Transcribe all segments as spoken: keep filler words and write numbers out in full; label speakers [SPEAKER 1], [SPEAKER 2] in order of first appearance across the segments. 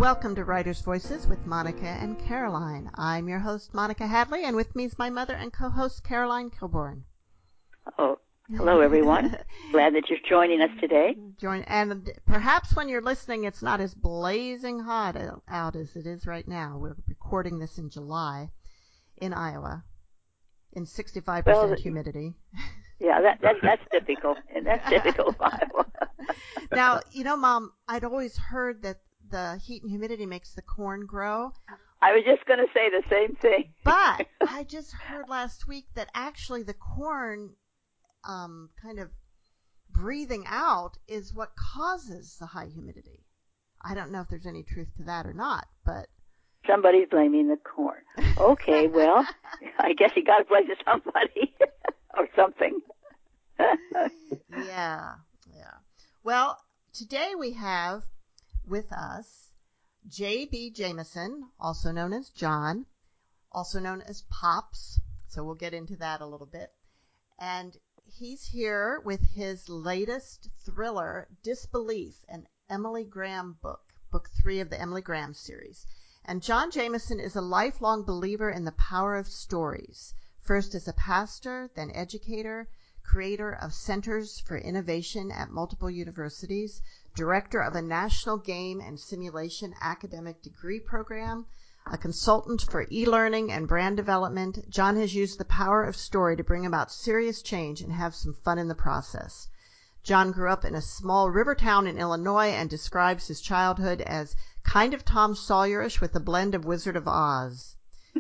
[SPEAKER 1] Welcome to Writers' Voices with Monica and Caroline. I'm your host, Monica Hadley, and with me is my mother and co-host, Caroline Kilborn.
[SPEAKER 2] Oh, hello, everyone. Glad that you're joining us today.
[SPEAKER 1] Join, and perhaps when you're listening, it's not as blazing hot out as it is right now. We're recording this in July in Iowa in sixty-five percent well, humidity.
[SPEAKER 2] Yeah, that, that that's typical. That's typical of Iowa.
[SPEAKER 1] Now, you know, Mom, I'd always heard that the heat and humidity makes the corn grow.
[SPEAKER 2] I was just going to say the same thing.
[SPEAKER 1] But I just heard last week that actually the corn um, kind of breathing out is what causes the high humidity. I don't know if there's any truth to that or not, but...
[SPEAKER 2] Somebody's blaming the corn. Okay, well, I guess you got to blame somebody or something.
[SPEAKER 1] yeah, yeah. Well, today we have with us J B. Jameson, also known as John, also known as Pops. So we'll get into that a little bit. And he's here with his latest thriller, Disbelief, an Emily Graham book, book three of the Emily Graham series. And John Jameson is a lifelong believer in the power of stories, first as a pastor, then educator, creator of Centers for Innovation at multiple universities, director of a national game and simulation academic degree program, a consultant for e-learning and brand development. John has used the power of story to bring about serious change and have some fun in the process. John grew up in a small river town in Illinois and describes his childhood as kind of Tom Sawyerish with a blend of Wizard of Oz.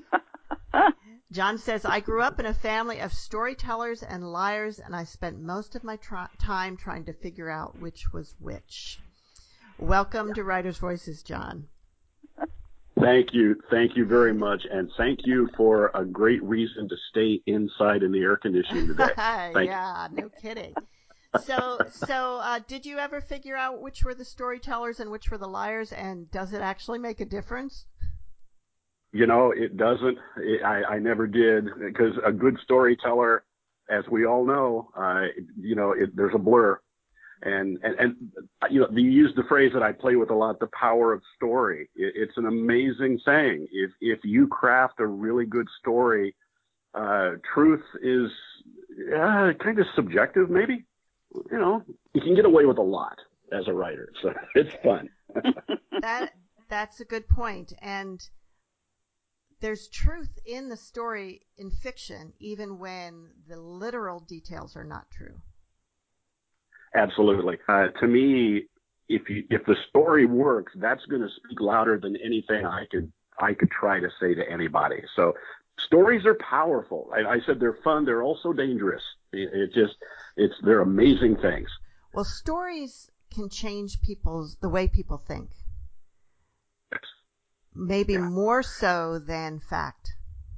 [SPEAKER 1] John says, I grew up in a family of storytellers and liars, and I spent most of my tr- time trying to figure out which was which. Welcome to Writers' Voices, John.
[SPEAKER 3] Thank you. Thank you very much. And thank you for a great reason to stay inside in the air conditioning today.
[SPEAKER 1] yeah, no kidding. So, so uh, did you ever figure out which were the storytellers and which were the liars, and does it actually make a difference?
[SPEAKER 3] You know, it doesn't. It, I, I never did, because a good storyteller, as we all know, uh, you know, it, there's a blur. And, and, and, you know, you use the phrase that I play with a lot, the power of story. It, it's an amazing thing. If, if you craft a really good story, uh, truth is uh, kind of subjective, maybe. You know, you can get away with a lot as a writer, so it's fun.
[SPEAKER 1] that That's a good point. And there's truth in the story in fiction, even when the literal details are not true.
[SPEAKER 3] Absolutely. Uh, to me, if you, if the story works, that's going to speak louder than anything I could I could try to say to anybody. So stories are powerful. I, I said they're fun. They're also dangerous. It, it just it's they're amazing things.
[SPEAKER 1] Well, stories can change people's the way people think.
[SPEAKER 3] Yes.
[SPEAKER 1] Maybe
[SPEAKER 3] yeah.
[SPEAKER 1] more so than fact.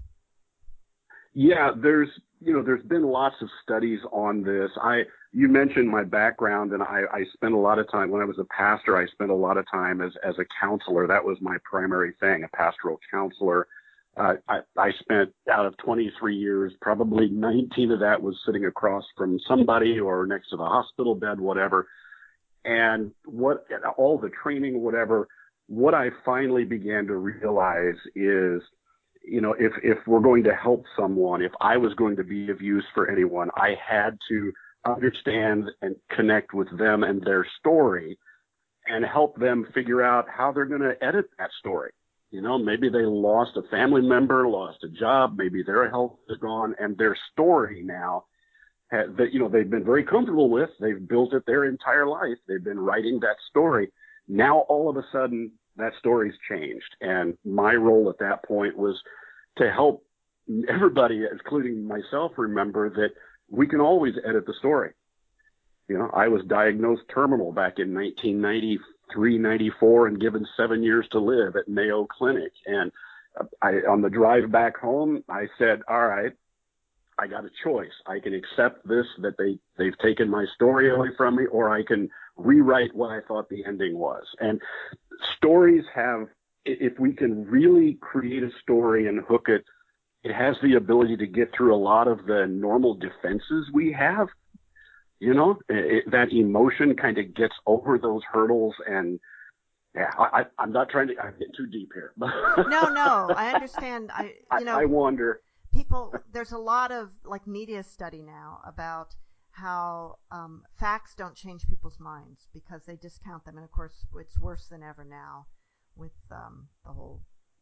[SPEAKER 3] Yeah, there's, you know, there's been lots of studies on this. I, you mentioned my background, and I, I spent a lot of time, when I was a pastor, I spent a lot of time as, as a counselor. That was my primary thing, a pastoral counselor. Uh, I, I spent out of twenty-three years, probably nineteen of that was sitting across from somebody or next to the hospital bed, whatever. And what, all the training, whatever, what I finally began to realize is, you know, if, if we're going to help someone, if I was going to be of use for anyone, I had to understand and connect with them and their story and help them figure out how they're going to edit that story. You know, maybe they lost a family member, lost a job, maybe their health is gone, and their story now that, you know, they've been very comfortable with, they've built it their entire life, they've been writing that story. Now, all of a sudden, that story's changed. And my role at that point was to help everybody, including myself, remember that we can always edit the story. You know, I was diagnosed terminal back in nineteen ninety-three, ninety-four and given seven years to live at Mayo Clinic. And I, on the drive back home, I said, all right, I got a choice. I can accept this, that they, they've taken my story away from me, or I can rewrite what I thought the ending was. And stories have, if we can really create a story and hook it, it has the ability to get through a lot of the normal defenses we have. You know, it, that emotion kind of gets over those hurdles, and Yeah, I, I, I'm not trying to I get too deep here.
[SPEAKER 1] No, no, I understand. I, you know,
[SPEAKER 3] I, I wonder.
[SPEAKER 1] People, there's a lot of like media study now about how um, facts don't change people's minds because they discount them, and of course, it's worse than ever now with um, the whole.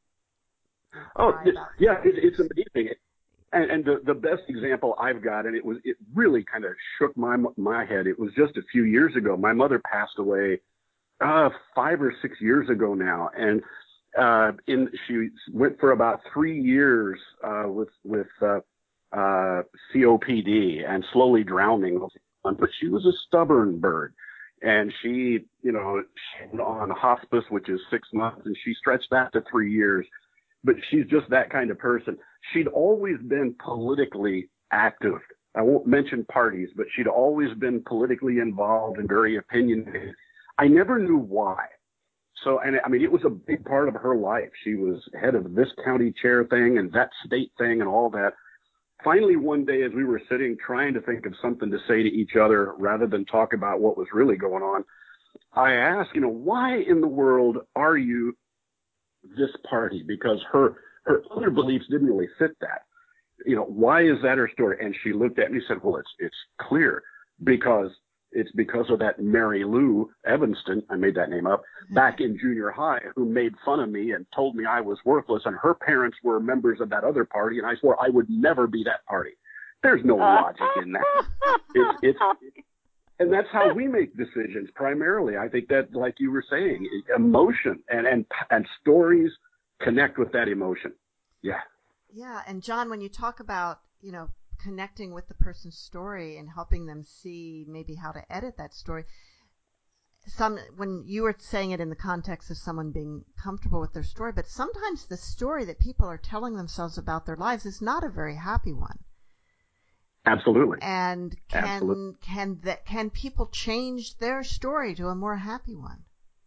[SPEAKER 3] Oh, yeah, it, it's amazing. And, and the, the best example I've got, and it was it really kind of shook my my head. It was just a few years ago. My mother passed away uh, five or six years ago now, and uh, in she went for about three years uh, with with uh, uh, C O P D and slowly drowning. But she was a stubborn bird, and she, you know, she went on hospice, which is six months, and she stretched that to three years. But she's just that kind of person. She'd always been politically active. I won't mention parties, but she'd always been politically involved and very opinionated. I never knew why. So, and I mean, it was a big part of her life. She was head of this county chair thing and that state thing and all that. Finally, one day, as we were sitting trying to think of something to say to each other rather than talk about what was really going on, I asked, you know, why in the world are you this party? Because her her other beliefs didn't really fit that. You know, why is that her story? And she looked at me and said, well, it's it's clear because it's because of that Mary Lou Evanston, I made that name up, back in junior high, who made fun of me and told me I was worthless, and her parents were members of that other party, and I swore I would never be that party. There's no logic in that. It's, it's And that's how we make decisions primarily. I think that, like you were saying, emotion and, and, and stories connect with that emotion. Yeah.
[SPEAKER 1] Yeah. And John, when you talk about, you know, connecting with the person's story and helping them see maybe how to edit that story, some, when you were saying it in the context of someone being comfortable with their story, but sometimes the story that people are telling themselves about their lives is not a very happy one.
[SPEAKER 3] Absolutely.
[SPEAKER 1] And can
[SPEAKER 3] Absolutely.
[SPEAKER 1] can that can people change their story to a more happy one?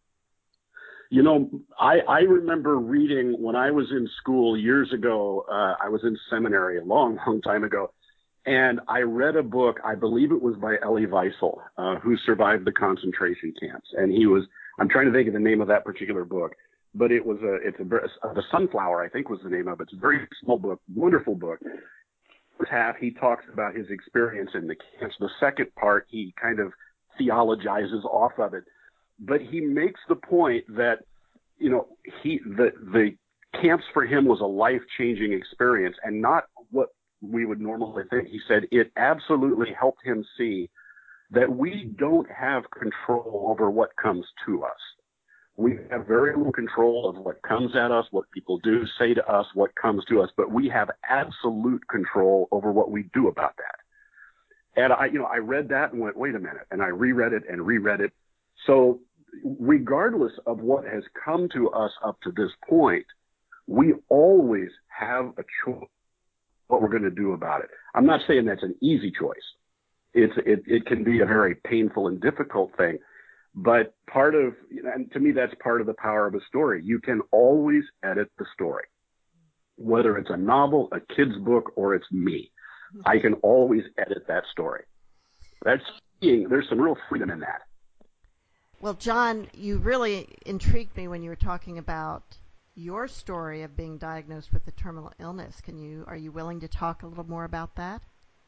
[SPEAKER 3] You know, I, I remember reading when I was in school years ago. Uh, I was in seminary a long, long time ago, and I read a book. I believe it was by Elie Wiesel, uh, who survived the concentration camps. And he was. I'm trying to think of the name of that particular book, but it was a. It's a. The Sunflower, I think, was the name of it. It's a very small book, wonderful book. First half, he talks about his experience in the camps. The second part, he kind of theologizes off of it. But he makes the point that, you know, he the the camps for him was a life-changing experience and not what we would normally think. He said it absolutely helped him see that we don't have control over what comes to us. We have very little control of what comes at us, what people do, say to us, what comes to us, but we have absolute control over what we do about that. And I, you know, I read that and went, wait a minute, and I reread it and reread it. So regardless of what has come to us up to this point, we always have a choice what we're going to do about it. I'm not saying that's an easy choice. It's, it, it can be a very painful and difficult thing. But part of, and to me, that's part of the power of a story. You can always edit the story, whether it's a novel, a kid's book, or it's me. I can always edit that story. That's being, there's some real freedom in that.
[SPEAKER 1] Well, John, you really intrigued me when you were talking about your story of being diagnosed with a terminal illness. Can you, are you willing to talk a little more about that?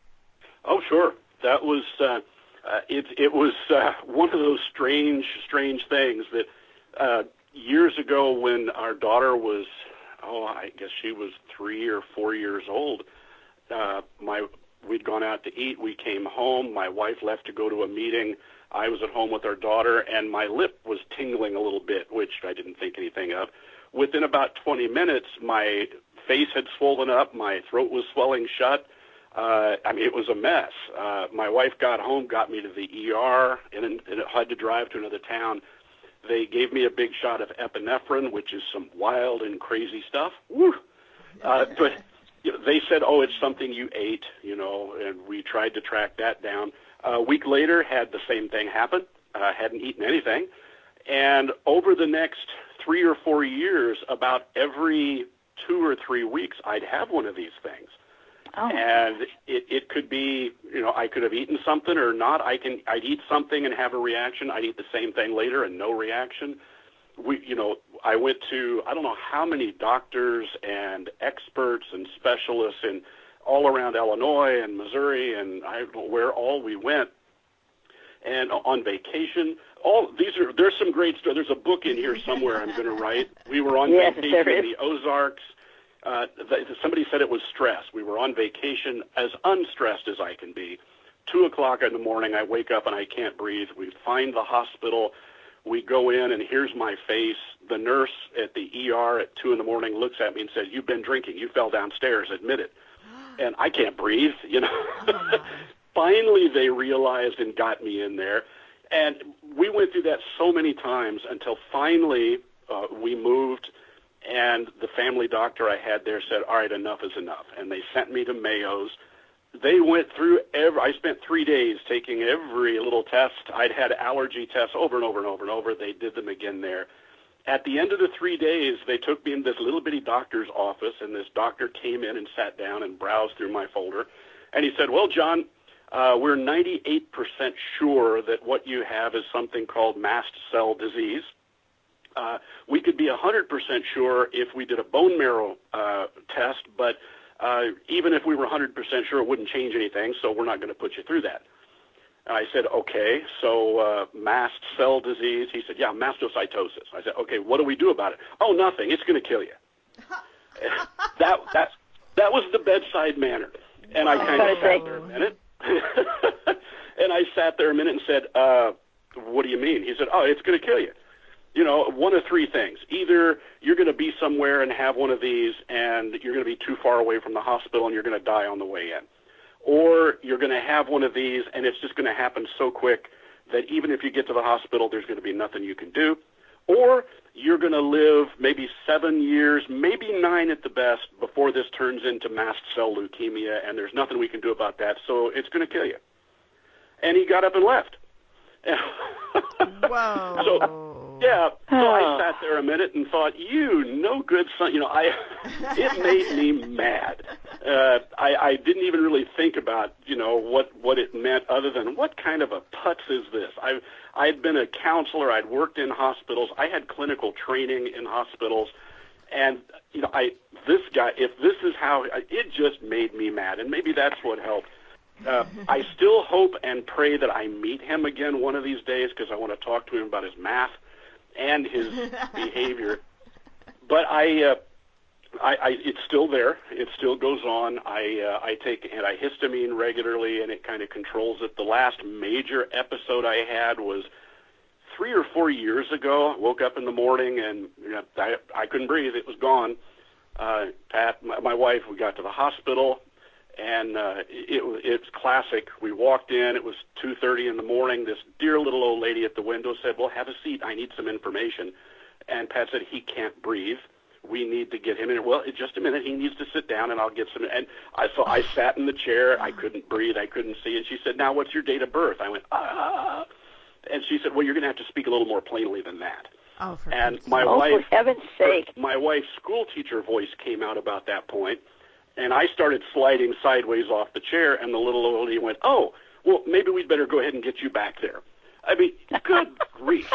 [SPEAKER 4] Oh, sure. That was, uh, uh, it, it was uh, one of those strange, strange things that uh, years ago when our daughter was, oh, I guess she was three or four years old, uh, my we'd gone out to eat. We came home. My wife left to go to a meeting. I was at home with our daughter, and my lip was tingling a little bit, which I didn't think anything of. Within about twenty minutes, my face had swollen up. My throat was swelling shut. Uh, I mean, it was a mess. Uh, my wife got home, got me to the E R, and, and had to drive to another town. They gave me a big shot of epinephrine, which is some wild and crazy stuff. Woo! Uh, but you know, they said, oh, it's something you ate, you know, and we tried to track that down. Uh, a week later, had the same thing happen. Uh, hadn't eaten anything. And over the next three or four years, about every two or three weeks, I'd have one of these things. Oh. And it, it could be, you know, I could have eaten something or not. I can, I'd eat something and have a reaction. I'd eat the same thing later and no reaction. we, you know, I went to, I don't know how many doctors and experts and specialists in all around Illinois and Missouri and I don't know where all we went. And on vacation, all these are, there's some great stuff. There's a book in here somewhere I'm going to write. We were on
[SPEAKER 2] yes,
[SPEAKER 4] vacation in the Ozarks. Uh, the, somebody said it was stress. We were on vacation as unstressed as I can be. Two o'clock in the morning, I wake up and I can't breathe. We find the hospital. We go in, and here's my face. The nurse at the E R at two in the morning looks at me and says, "You've been drinking. You fell downstairs. Admit it." And I can't breathe, you know. Oh, finally, they realized and got me in there. And we went through that so many times until finally uh, we moved, and the family doctor I had there said, "All right, enough is enough." And they sent me to Mayo's. They went through every, I spent three days taking every little test. I'd had allergy tests over and over and over and over. They did them again there. At the end of the three days, they took me in this little bitty doctor's office, and this doctor came in and sat down and browsed through my folder. And he said, "Well, John, uh, we're ninety-eight percent sure that what you have is something called mast cell disease. Uh, we could be one hundred percent sure if we did a bone marrow uh, test, but Uh, even if we were one hundred percent sure, it wouldn't change anything, so we're not going to put you through that." And I said, "Okay, so uh, mast cell disease." He said, "Yeah, mastocytosis." I said, "Okay, what do we do about it?" "Oh, nothing. It's going to kill you." that that that was the bedside manner. And I kind of sat there a minute. and I sat there a minute and said, uh, "What do you mean?" He said, "Oh, it's going to kill you. You know, one of three things. Either you're going to be somewhere and have one of these and you're going to be too far away from the hospital and you're going to die on the way in. Or you're going to have one of these and it's just going to happen so quick that even if you get to the hospital, there's going to be nothing you can do. Or you're going to live maybe seven years, maybe nine at the best before this turns into mast cell leukemia and there's nothing we can do about that, so it's going to kill you." And he got up and left.
[SPEAKER 1] Whoa.
[SPEAKER 4] So, yeah, so I sat there a minute and thought, you no good son, you know, I, it made me mad. Uh, I, I didn't even really think about, you know, what, what it meant other than what kind of a putz is this? I, I'd been a counselor. I'd worked in hospitals. I had clinical training in hospitals. And, you know, I, this guy, if this is how, it just made me mad. And maybe that's what helped. Uh, I still hope and pray that I meet him again one of these days because I want to talk to him about his math and his behavior. But I, uh, I, I, it's still there. It still goes on. I, uh, I take antihistamine regularly, and it kind of controls it. The last major episode I had was three or four years ago. I woke up in the morning, and you know, I, I couldn't breathe. It was gone. Uh, Pat, my, my wife, we got to the hospital. And uh, it, it's classic. We walked in. It was two thirty in the morning. This dear little old lady at the window said, "Well, have a seat. I need some information." And Pat said, "He can't breathe. We need to get him in." "Well, just a minute. He needs to sit down, and I'll get some." And I, so I sat in the chair. I couldn't breathe. I couldn't see. And she said, "Now, what's your date of birth?" I went, "Ah." And she said, "Well, you're going to have to speak a little more plainly than that."
[SPEAKER 1] Oh, for
[SPEAKER 4] and my
[SPEAKER 2] oh,
[SPEAKER 4] wife,
[SPEAKER 2] for heaven's sake.
[SPEAKER 4] My wife's school teacher voice came out about that point. And I started sliding sideways off the chair, and the little old lady went, "Oh, well, maybe we'd better go ahead and get you back there." I mean, good grief.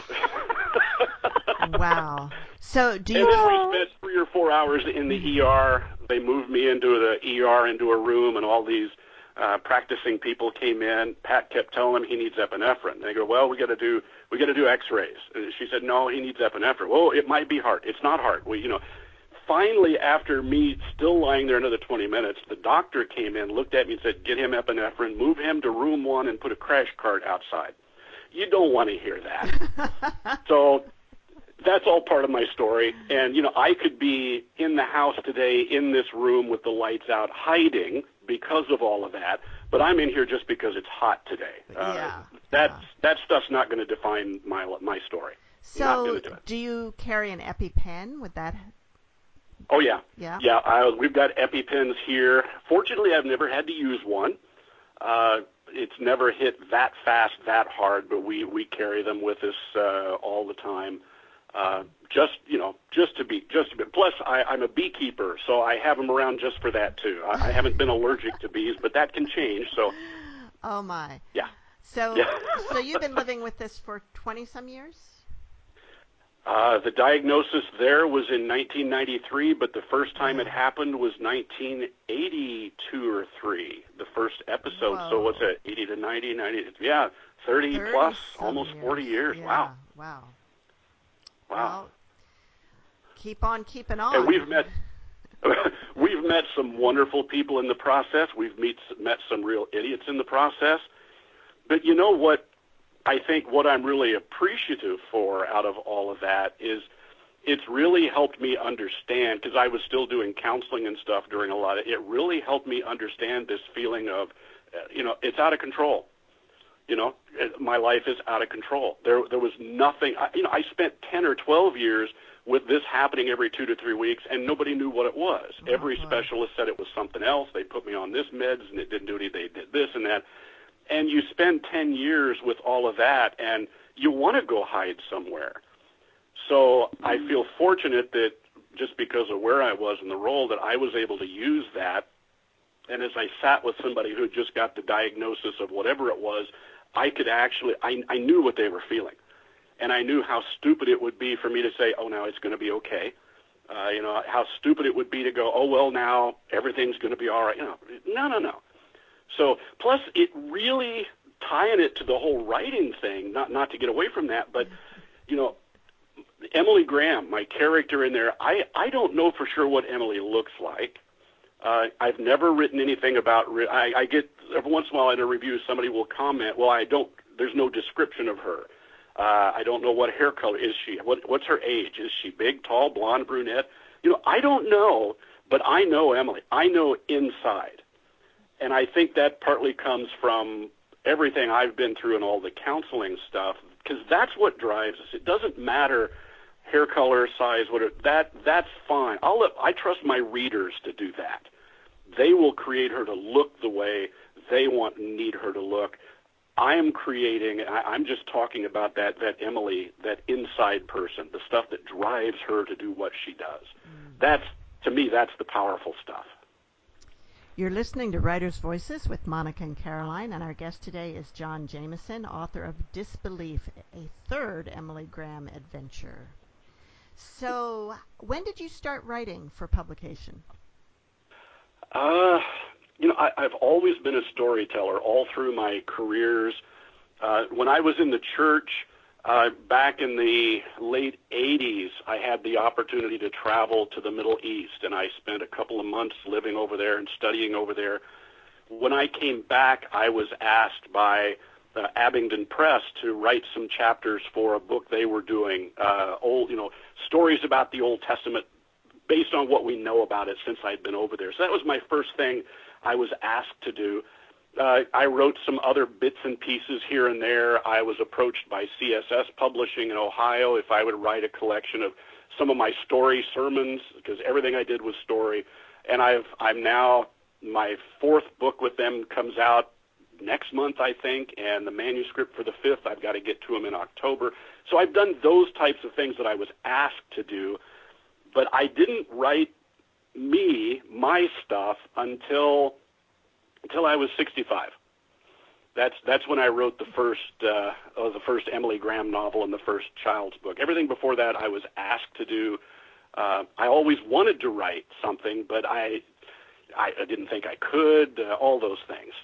[SPEAKER 1] Wow. So do you...
[SPEAKER 4] And then we spent three or four hours in the E R. They moved me into the E R, into a room, and all these uh, practicing people came in. Pat kept telling him he needs epinephrine. And they go, "Well, we got to do we got to do X-rays." And she said, "No, he needs epinephrine." "Well, it might be heart. It's not heart." We, you know. Finally, after me still lying there another twenty minutes, the doctor came in, looked at me and said, "Get him epinephrine, move him to room one, and put a crash cart outside." You don't want to hear that. So that's all part of my story. And, you know, I could be in the house today in this room with the lights out hiding because of all of that, but I'm in here just because it's hot today. Uh,
[SPEAKER 1] yeah.
[SPEAKER 4] That's,
[SPEAKER 1] yeah.
[SPEAKER 4] that stuff's not going to define my my story.
[SPEAKER 1] So
[SPEAKER 4] do,
[SPEAKER 1] do you carry an EpiPen? Would that...
[SPEAKER 4] Oh, yeah.
[SPEAKER 1] Yeah.
[SPEAKER 4] Yeah, uh, we've got EpiPens here. Fortunately, I've never had to use one. Uh, it's never hit that fast, that hard, but we, we carry them with us uh, all the time. Uh, just, you know, just to be, just to be. Plus, I, I'm a beekeeper, so I have them around just for that, too. I, I haven't been allergic to bees, but that can change, so.
[SPEAKER 1] Oh, my.
[SPEAKER 4] Yeah.
[SPEAKER 1] So,
[SPEAKER 4] yeah.
[SPEAKER 1] so you've been living with this for twenty-some years?
[SPEAKER 4] Uh, the diagnosis there was in nineteen ninety-three, but the first time it happened was nineteen eighty-two or three, the first episode.
[SPEAKER 1] Whoa.
[SPEAKER 4] So what's it, eighty to ninety, ninety, yeah, thirty plus, almost
[SPEAKER 1] years.
[SPEAKER 4] forty years.
[SPEAKER 1] Yeah.
[SPEAKER 4] Wow.
[SPEAKER 1] Wow.
[SPEAKER 4] Wow.
[SPEAKER 1] Well, keep on keeping on.
[SPEAKER 4] And we've met we've met some wonderful people in the process. We've meet, met some real idiots in the process. But you know what? I think what I'm really appreciative for out of all of that is it's really helped me understand, because I was still doing counseling and stuff during a lot of it, really helped me understand this feeling of, uh, you know, it's out of control. You know, it, my life is out of control. There there was nothing, I, you know, I spent ten or twelve years with this happening every two to three weeks, and nobody knew what it was.
[SPEAKER 1] Oh,
[SPEAKER 4] every
[SPEAKER 1] boy.
[SPEAKER 4] specialist said it was something else. They put me on this meds, and it didn't do anything. They did this and that. And you spend ten years with all of that, and you want to go hide somewhere. So I feel fortunate that just because of where I was in the role, that I was able to use that. And as I sat with somebody who just got the diagnosis of whatever it was, I could actually, I, I knew what they were feeling. And I knew how stupid it would be for me to say, oh, now it's going to be okay. Uh, you know, how stupid it would be to go, oh, well, now everything's going to be all right. You know, no, no, no. So, plus it really, tying it to the whole writing thing, not not to get away from that, but, you know, Emily Graham, my character in there, I, I don't know for sure what Emily looks like. Uh, I've never written anything about, I, I get, every once in a while in a review, somebody will comment, well, I don't, there's no description of her. Uh, I don't know what hair color is she, what, what's her age? Is she big, tall, blonde, brunette? You know, I don't know, but I know Emily. I know inside. And I think that partly comes from everything I've been through and all the counseling stuff, because that's what drives us. It doesn't matter hair color, size, whatever. That that's fine. I'll let, I trust my readers to do that. They will create her to look the way they want and need her to look. I am creating. I, I'm just talking about that that Emily, that inside person, the stuff that drives her to do what she does. Mm. That's, to me, that's the powerful stuff.
[SPEAKER 1] You're listening to Writers' Voices with Monica and Caroline, and our guest today is John Jameson, author of Disbelief, a third Emily Graham adventure. So, when did you start writing for publication?
[SPEAKER 4] Uh, you know, I, I've always been a storyteller all through my careers. Uh, when I was in the church, Uh, back in the late eighties, I had the opportunity to travel to the Middle East, and I spent a couple of months living over there and studying over there. When I came back, I was asked by uh, Abingdon Press to write some chapters for a book they were doing, uh, old, you know, stories about the Old Testament based on what we know about it since I'd been over there. So that was my first thing I was asked to do. Uh, I wrote some other bits and pieces here and there. I was approached by C S S Publishing in Ohio if I would write a collection of some of my story sermons, because everything I did was story. And I've, I'm now, my fourth book with them comes out next month, I think, and the manuscript for the fifth, I've got to get to them in October. So I've done those types of things that I was asked to do, but I didn't write me, my stuff, until... until I was sixty-five. That's that's when I wrote the first uh, oh, the first Emily Graham novel and the first child's book. Everything before that I was asked to do. Uh, I always wanted to write something, but I I, I didn't think I could. Uh, all those things.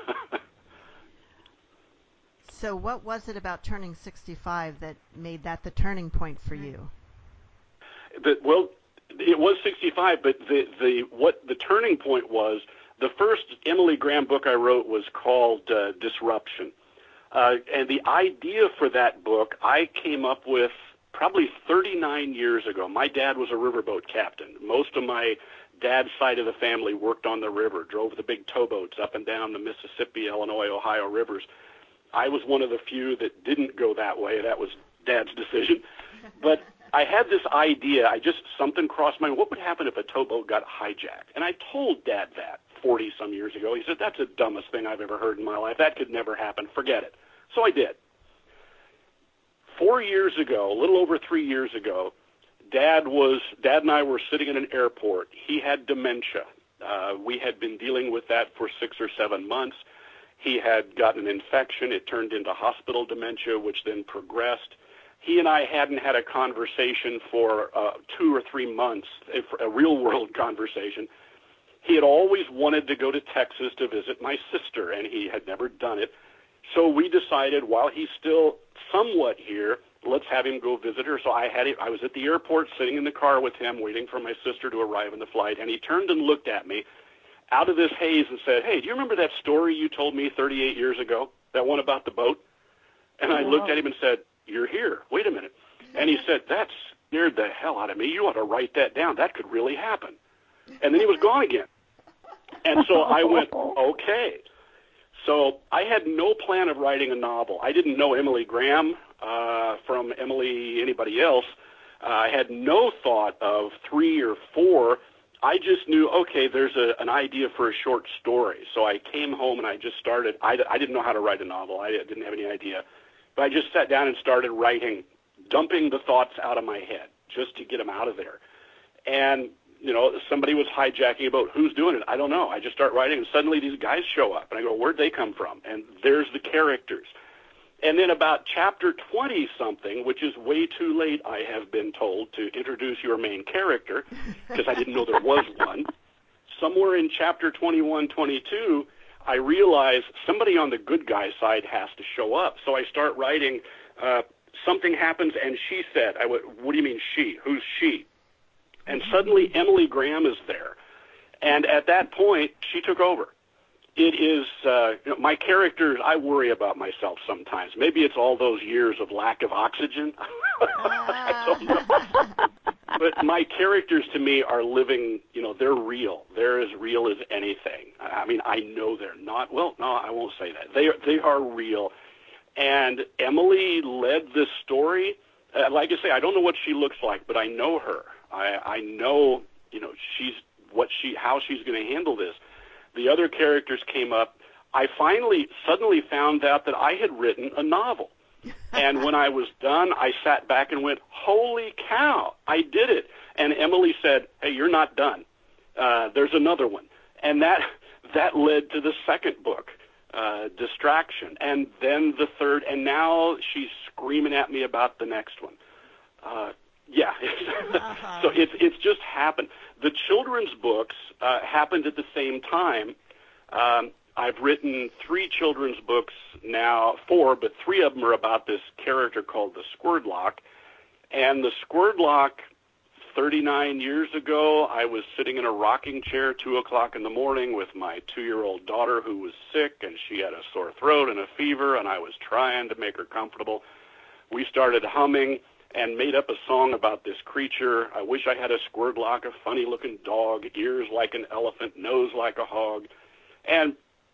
[SPEAKER 1] So, what was it about turning sixty-five that made that the turning point for you?
[SPEAKER 4] The, well, it was sixty-five, but the the what the turning point was. The first Emily Graham book I wrote was called uh, Disruption. Uh, and the idea for that book I came up with probably thirty-nine years ago. My dad was a riverboat captain. Most of my dad's side of the family worked on the river, drove the big towboats up and down the Mississippi, Illinois, Ohio rivers. I was one of the few that didn't go that way. That was Dad's decision. But I had this idea. I just, something crossed my mind. What would happen if a towboat got hijacked? And I told Dad that forty-some years ago. He said, that's the dumbest thing I've ever heard in my life. That could never happen. Forget it. So I did. Four years ago, a little over three years ago, Dad was, Dad and I were sitting in an airport. He had dementia. Uh, we had been dealing with that for six or seven months. He had gotten an infection. It turned into hospital dementia, which then progressed. he and I hadn't had a conversation for uh, two or three months, a real-world conversation. He had always wanted to go to Texas to visit my sister, and he had never done it. So we decided, while he's still somewhat here, let's have him go visit her. So I had him, I was at the airport sitting in the car with him, waiting for my sister to arrive in the flight, and he turned and looked at me out of this haze and said, "Hey, do you remember that story you told me thirty-eight years ago, that one about the boat?" And I looked at him and said, "You're here. Wait a minute." And he said, "That scared the hell out of me. You ought to write that down. That could really happen." And then he was gone again. And so I went, okay. So I had no plan of writing a novel. I didn't know Emily Graham uh, from Emily anybody else. Uh, I had no thought of three or four. I just knew, okay, there's a, an idea for a short story. So I came home and I just started. I, I didn't know how to write a novel. I didn't have any idea. But I just sat down and started writing, dumping the thoughts out of my head just to get them out of there. And, you know, somebody was hijacking about who's doing it. I don't know. I just start writing, and suddenly these guys show up. And I go, where'd they come from? And there's the characters. And then about chapter twenty-something, which is way too late, I have been told, to introduce your main character, because I didn't know there was one. Somewhere in chapter twenty-one, twenty-two, I realize somebody on the good guy side has to show up. So I start writing, uh, something happens, and she said, I went, what do you mean she? Who's she? And suddenly Emily Graham is there. And at that point, she took over. It is, uh, you know, my characters, I worry about myself sometimes. Maybe it's all those years of lack of oxygen. I don't know. But my characters to me are living, you know, they're real. They're as real as anything. I mean, I know they're not. Well, no, I won't say that. They are, they are real. And Emily led this story. Uh, like I say, I don't know what she looks like, but I know her. I, I know, you know, she's what she, how she's going to handle this. The other characters came up. I finally suddenly found out that I had written a novel. And when I was done, I sat back and went, holy cow, I did it. And Emily said, hey, you're not done. Uh, there's another one. And that that led to the second book, uh, Distraction, and then the third, and now she's screaming at me about the next one. Uh, yeah, uh-huh. So it's it's just happened. The children's books uh, happened at the same time. Um, I've written three children's books now, four, but three of them are about this character called the Squirdlock. And the Squirdlock, thirty-nine years ago, I was sitting in a rocking chair, two o'clock in the morning, with my two-year-old daughter who was sick, and she had a sore throat and a fever, and I was trying to make her comfortable. We started humming and made up a song about this creature. I wish I had a Squirdlock, a funny-looking dog, ears like an elephant, nose like a hog. And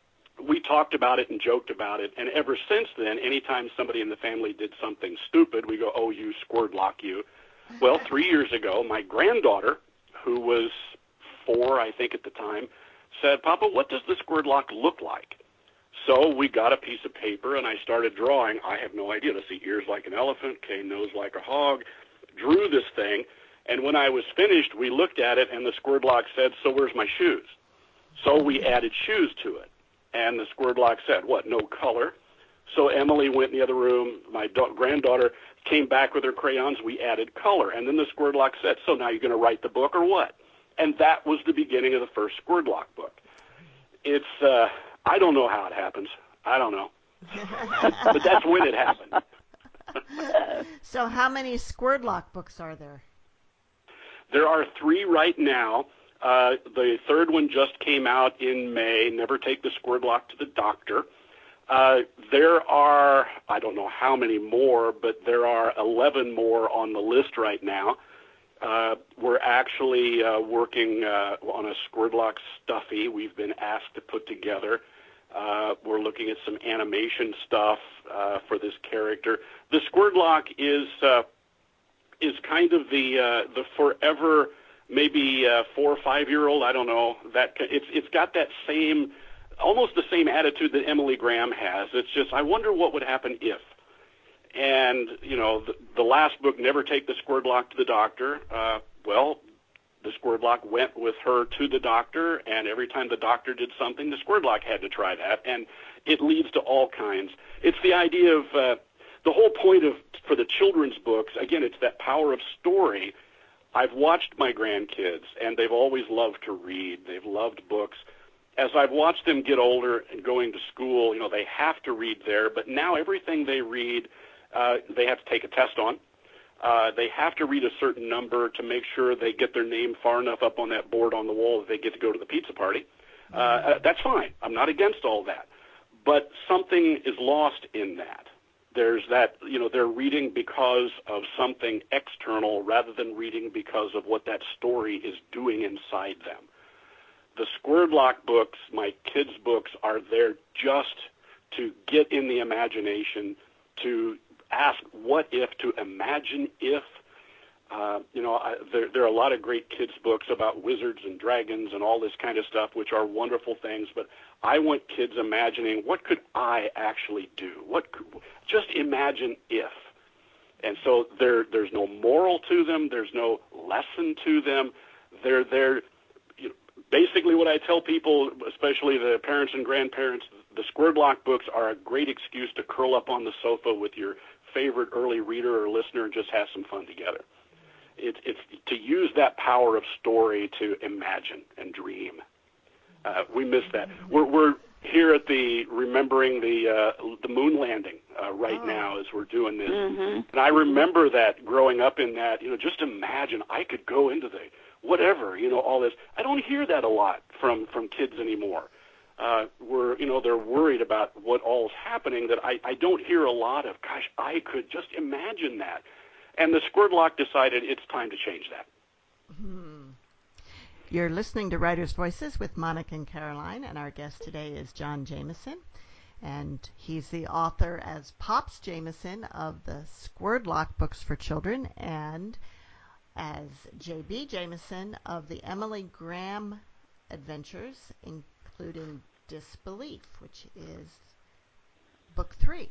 [SPEAKER 4] we talked about it and joked about it, and ever since then, anytime somebody in the family did something stupid, we go, oh, you Squirdlock, you. Well, three years ago, my granddaughter, who was four, I think, at the time, said, Papa, what does the Squirdlock look like? So we got a piece of paper, and I started drawing. I have no idea. Let's see, ears like an elephant, okay, nose like a hog. Drew this thing, and when I was finished, we looked at it, and the Squirdlock said, so where's my shoes? So we added shoes to it. And the Squirdlock said, what, no color? So Emily went in the other room. My da- granddaughter came back with her crayons. We added color. And then the Squirdlock said, so now you're going to write the book or what? And that was the beginning of the first Squirdlock book. It's, uh, I don't know how it happens. I don't know. But that's when it happened.
[SPEAKER 1] So how many Squirdlock books are there?
[SPEAKER 4] There are three right now. Uh, the third one just came out in May, Never Take the Squirdlock to the Doctor. Uh, there are, I don't know how many more, but there are eleven more on the list right now. Uh, we're actually uh, working uh, on a Squirdlock stuffy we've been asked to put together. Uh, we're looking at some animation stuff uh, for this character. The Squirdlock is uh, is kind of the uh, the forever, maybe uh, four or five year old. I don't know. That it's it's got that same, almost the same attitude that Emily Graham has. It's just, I wonder what would happen if. And you know, the, the last book, Never Take the Squirdlock to the Doctor. Uh, well, the Squirdlock went with her to the doctor, and every time the doctor did something, the Squirdlock had to try that, and it leads to all kinds. It's the idea of uh, the whole point of for the children's books, again, it's that power of story. I've watched my grandkids, and they've always loved to read. They've loved books. As I've watched them get older and going to school, you know, they have to read there, but now everything they read, uh, they have to take a test on. Uh, they have to read a certain number to make sure they get their name far enough up on that board on the wall that they get to go to the pizza party. Uh, uh, that's fine. I'm not against all that. But something is lost in that. There's that, you know, they're reading because of something external rather than reading because of what that story is doing inside them. The Squirt-Lock books, my kids' books, are there just to get in the imagination, to ask what if, to imagine if. Uh, you know, I, there, there are a lot of great kids' books about wizards and dragons and all this kind of stuff, which are wonderful things, but I want kids imagining, what could I actually do? What could, just imagine if. And so there, there's no moral to them. There's no lesson to them. They're there. You know, basically what I tell people, especially the parents and grandparents, the Squirt-Lock books are a great excuse to curl up on the sofa with your favorite early reader or listener and just have some fun together. It's, it's to use that power of story to imagine and dream. Uh, we miss that. We're, we're here at the remembering the uh, the moon landing uh, right oh. now as we're doing this, mm-hmm. and I remember that growing up in that. You know, just imagine I could go into the whatever. You know, all this. I don't hear that a lot from from kids anymore. Uh, we're you know they're worried about what all's happening. That I I don't hear a lot of. Gosh, I could just imagine that. And the Squirt-Lock decided it's time to change that.
[SPEAKER 1] Hmm. You're listening to Writers' Voices with Monica and Caroline, and our guest today is John Jameson. And he's the author as Pops Jameson of the Squirt-Lock books for children, and as J B Jameson of the Emily Graham adventures, including Disbelief, which is book three.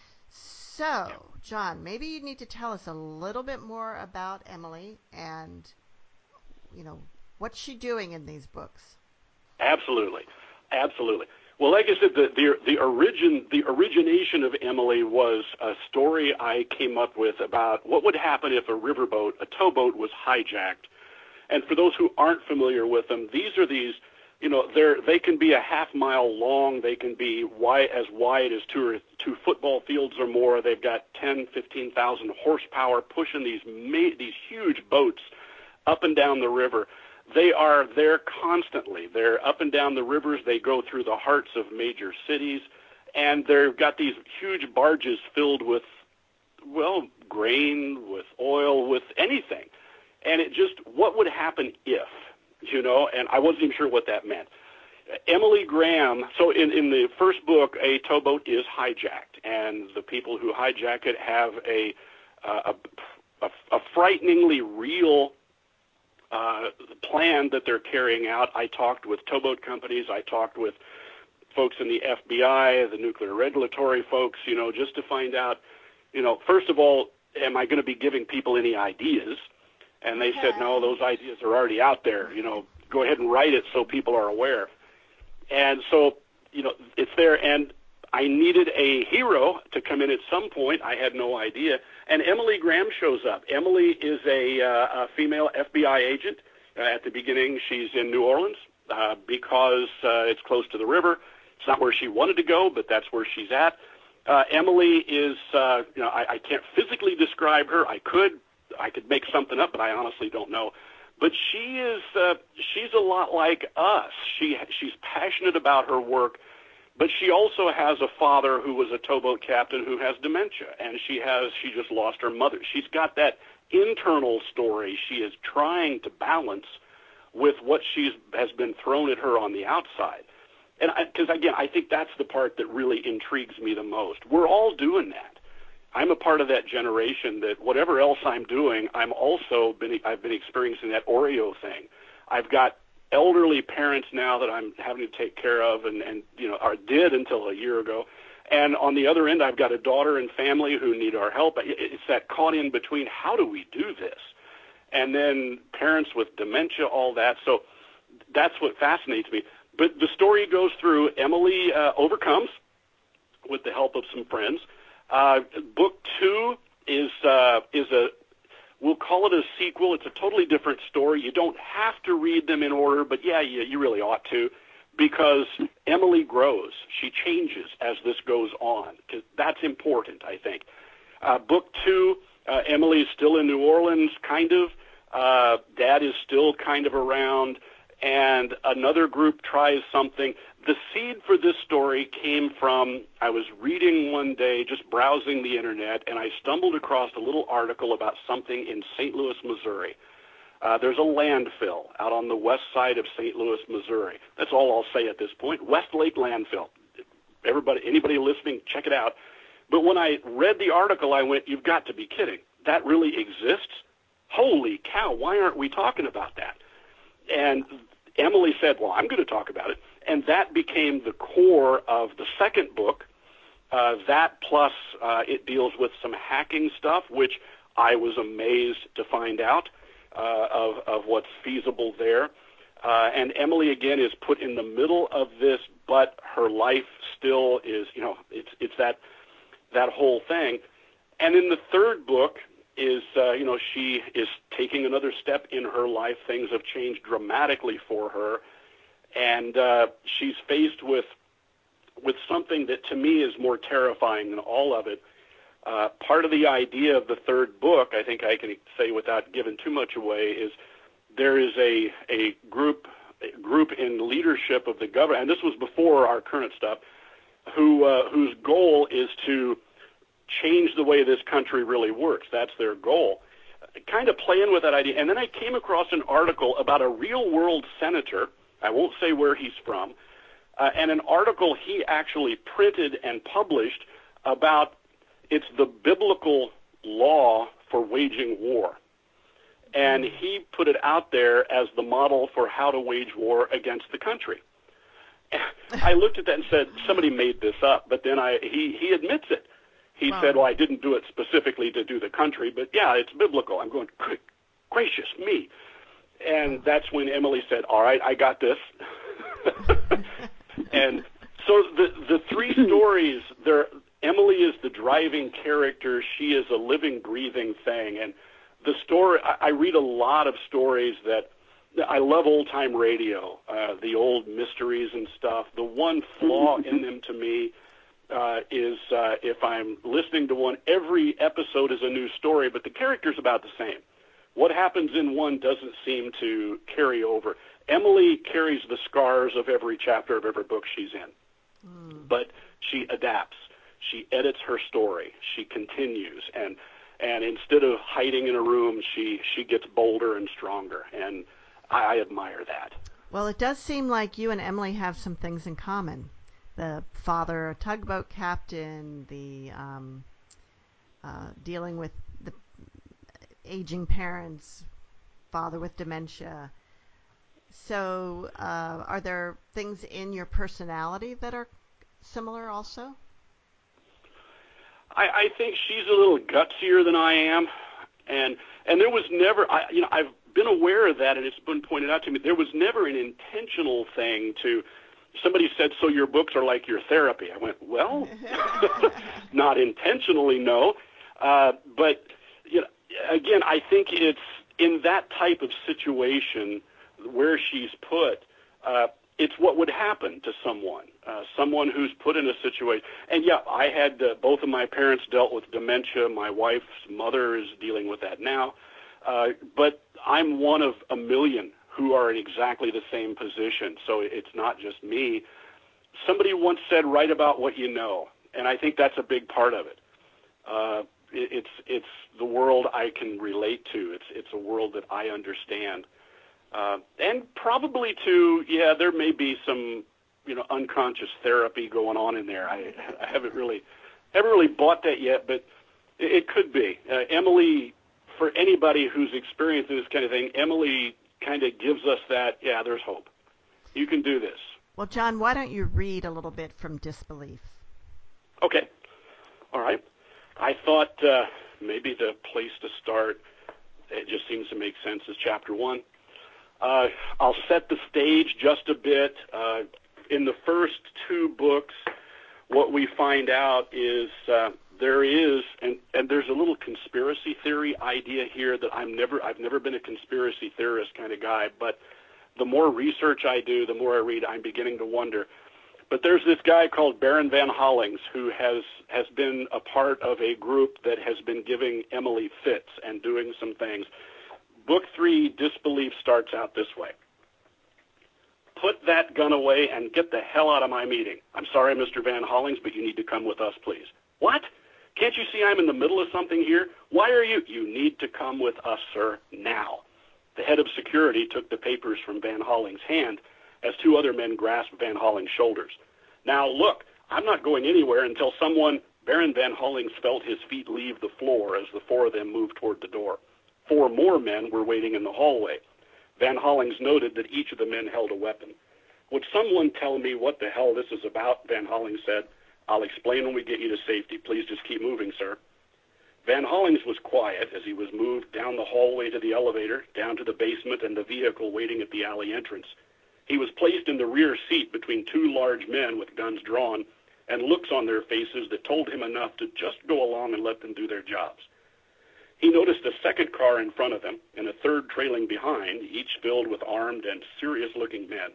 [SPEAKER 1] So, John, maybe you need to tell us a little bit more about Emily and, you know, what's she doing in these books?
[SPEAKER 4] Absolutely. Absolutely. Well, like I said, the, the, the, origin, the origination of Emily was a story I came up with about what would happen if a riverboat, a towboat, was hijacked. And for those who aren't familiar with them, these are these, you know, they're, they can be a half mile long. They can be wide, as wide as two or two football fields or more. They've got ten, fifteen thousand horsepower pushing these ma- these huge boats up and down the river. They are there constantly. They're up and down the rivers. They go through the hearts of major cities, and they've got these huge barges filled with, well, grain, with oil, with anything. And it just, what would happen if? You know, and I wasn't even sure what that meant. Emily Graham, so in, in the first book, a towboat is hijacked, and the people who hijack it have a uh, a, a, a frighteningly real uh, plan that they're carrying out. I talked with towboat companies. I talked with folks in the F B I, the nuclear regulatory folks, you know, just to find out, you know, first of all, am I going to be giving people any ideas? And they said, no, those ideas are already out there. You know, go ahead and write it so people are aware. And so, you know, it's there. And I needed a hero to come in at some point. I had no idea. And Emily Graham shows up. Emily is a, uh, a female F B I agent. Uh, at the beginning, she's in New Orleans uh, because uh, it's close to the river. It's not where she wanted to go, but that's where she's at. Uh, Emily is, uh, you know, I, I can't physically describe her. I could. I could make something up, but I honestly don't know. But she is, uh, she's a lot like us. She she's passionate about her work, but she also has a father who was a towboat captain who has dementia, and she has she just lost her mother. She's got that internal story she is trying to balance with what she's has been thrown at her on the outside. And because again, I think that's the part that really intrigues me the most. We're all doing that. I'm a part of that generation that whatever else I'm doing, I'm also been I've been experiencing that Oreo thing. I've got elderly parents now that I'm having to take care of, and, and you know, or did until a year ago. And on the other end, I've got a daughter and family who need our help. It's that caught in between. How do we do this? And then parents with dementia, all that. So that's what fascinates me. But the story goes through. Emily uh, overcomes with the help of some friends. Uh, book two is uh, is a, we'll call it a sequel. It's a totally different story. You don't have to read them in order, but yeah, you, you really ought to, because Emily grows. She changes as this goes on, because that's important, I think. Uh, book two, uh, Emily is still in New Orleans, kind of. Uh, Dad is still kind of around, and another group tries something. The seed for this story came from, I was reading one day, just browsing the internet, and I stumbled across a little article about something in Saint Louis, Missouri. Uh, there's a landfill out on the west side of Saint Louis, Missouri. That's all I'll say at this point. Westlake Landfill. Everybody, anybody listening, check it out. But when I read the article, I went, you've got to be kidding. That really exists? Holy cow, why aren't we talking about that? And Emily said, well, I'm going to talk about it. And that became the core of the second book. Uh, that plus uh, it deals with some hacking stuff, which I was amazed to find out uh, of, of what's feasible there. Uh, and Emily, again, is put in the middle of this, but her life still is, you know, it's it's that that whole thing. And in the third book is, uh, you know, she is taking another step in her life. Things have changed dramatically for her. And uh, she's faced with with something that to me is more terrifying than all of it. Uh, part of the idea of the third book, I think I can say without giving too much away, is there is a a group a group in leadership of the government, and this was before our current stuff, who uh, whose goal is to change the way this country really works. That's their goal. Kind of playing with that idea. And then I came across an article about a real-world senator. I won't say where he's from, uh, and an article he actually printed and published about it's the biblical law for waging war. And he put it out there as the model for how to wage war against the country. I looked at that and said, somebody made this up, but then I he, he admits it. He wow. said, well, I didn't do it specifically to do the country, but yeah, it's biblical. I'm going, good gracious me. And that's when Emily said, all right, I got this. And so the the three stories, they're, Emily is the driving character. She is a living, breathing thing. And the story, I, I read a lot of stories that, I love old-time radio, uh, the old mysteries and stuff. The one flaw in them to me uh, is uh, if I'm listening to one, every episode is a new story, but the character's about the same. What happens in one doesn't seem to carry over. Emily carries the scars of every chapter of every book she's in, mm. but she adapts. She edits her story. She continues, and and instead of hiding in a room, she, she gets bolder and stronger, and I, I admire that.
[SPEAKER 1] Well, it does seem like you and Emily have some things in common. The father, a tugboat captain, the um, uh, dealing with the aging parents, father with dementia. So uh, are there things in your personality that are similar also?
[SPEAKER 4] I, I think she's a little gutsier than I am, and and there was never, I, you know, I've been aware of that, and it's been pointed out to me. There was never an intentional thing to. Somebody said, "So your books are like your therapy." I went, "Well, not intentionally, no, uh, but you know, again, I think it's in that type of situation where she's put. Uh, It's what would happen to someone, uh, someone who's put in a situation. And, yeah, I had uh, both of my parents dealt with dementia. My wife's mother is dealing with that now. Uh, but I'm one of a million who are in exactly the same position. So it's not just me. Somebody once said, write about what you know. And I think that's a big part of it. Uh, it it's it's the world I can relate to. It's, it's a world that I understand. Uh, and probably too, yeah, there may be some, you know, unconscious therapy going on in there. I, I haven't really, haven't really bought that yet, but it, it could be. Uh, Emily, for anybody who's experienced this kind of thing, Emily kind of gives us that. Yeah, there's hope. You can do this.
[SPEAKER 1] Well, John, why don't you read a little bit from Disbelief?
[SPEAKER 4] Okay. All right. I thought uh, maybe the place to start, it just seems to make sense, is chapter one. Uh, I'll set the stage just a bit. Uh, in the first two books, what we find out is uh, there is, and, and there's a little conspiracy theory idea here that I'm never, I've never been a conspiracy theorist kind of guy, but the more research I do, the more I read, I'm beginning to wonder. But there's this guy called Baron Van Hollings who has, has been a part of a group that has been giving Emily fits and doing some things. Book three, Disbelief, starts out this way. Put that gun away and get the hell out of my meeting. I'm sorry, Mister Van Hollings, but you need to come with us, please. What? Can't you see I'm in the middle of something here? Why are you? You need to come with us, sir, now. The head of security took the papers from Van Hollings' hand as two other men grasped Van Hollings' shoulders. Now, look, I'm not going anywhere until someone, Baron Van Hollings felt his feet leave the floor as the four of them moved toward the door. Four more men were waiting in the hallway. Van Hollings noted that each of the men held a weapon. Would someone tell me what the hell this is about? Van Hollings said. I'll explain when we get you to safety. Please just keep moving, sir. Van Hollings was quiet as he was moved down the hallway to the elevator, down to the basement and the vehicle waiting at the alley entrance. He was placed in the rear seat between two large men with guns drawn and looks on their faces that told him enough to just go along and let them do their jobs. He noticed a second car in front of him and a third trailing behind, each filled with armed and serious-looking men.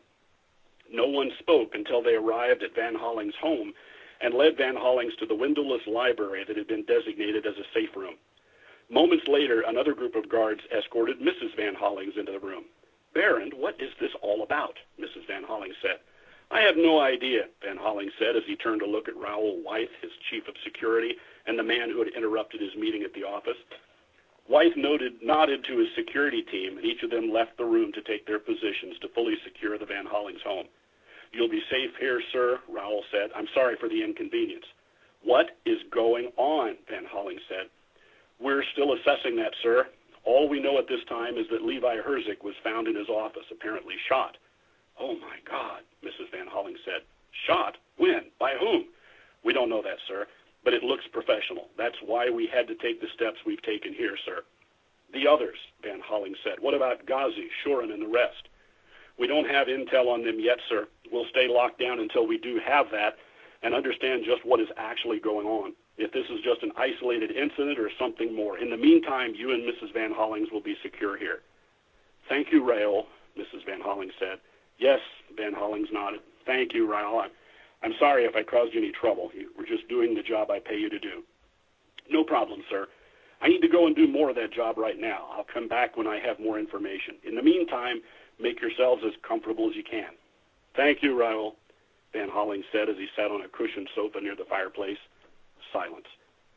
[SPEAKER 4] No one spoke until they arrived at Van Hollings' home and led Van Hollings to the windowless library that had been designated as a safe room. Moments later, another group of guards escorted Missus Van Hollings into the room. Baron, what is this all about? Missus Van Hollings said. I have no idea, Van Hollings said as he turned to look at Raoul Wythe, his chief of security, and the man who had interrupted his meeting at the office. Wythe noted, nodded to his security team, and each of them left the room to take their positions to fully secure the Van Hollings home. You'll be safe here, sir, Raoul said. I'm sorry for the inconvenience. What is going on? Van Hollings said. We're still assessing that, sir. All we know at this time is that Levi Herzig was found in his office, apparently shot. Oh, my God, Missus Van Hollings said. Shot? When? By whom? We don't know that, sir, but it looks professional. That's why we had to take the steps we've taken here, sir. The others, Van Hollings said. What about Ghazi, Shurin, and the rest? We don't have intel on them yet, sir. We'll stay locked down until we do have that and understand just what is actually going on, if this is just an isolated incident or something more. In the meantime, you and Missus Van Hollings will be secure here. Thank you, Raoul, Missus Van Hollings said. Yes, Van Hollings nodded. Thank you, Raoul. I'm, I'm sorry if I caused you any trouble. You were just doing the job I pay you to do. No problem, sir. I need to go and do more of that job right now. I'll come back when I have more information. In the meantime, make yourselves as comfortable as you can. Thank you, Raoul, Van Hollings said as he sat on a cushioned sofa near the fireplace. Silence.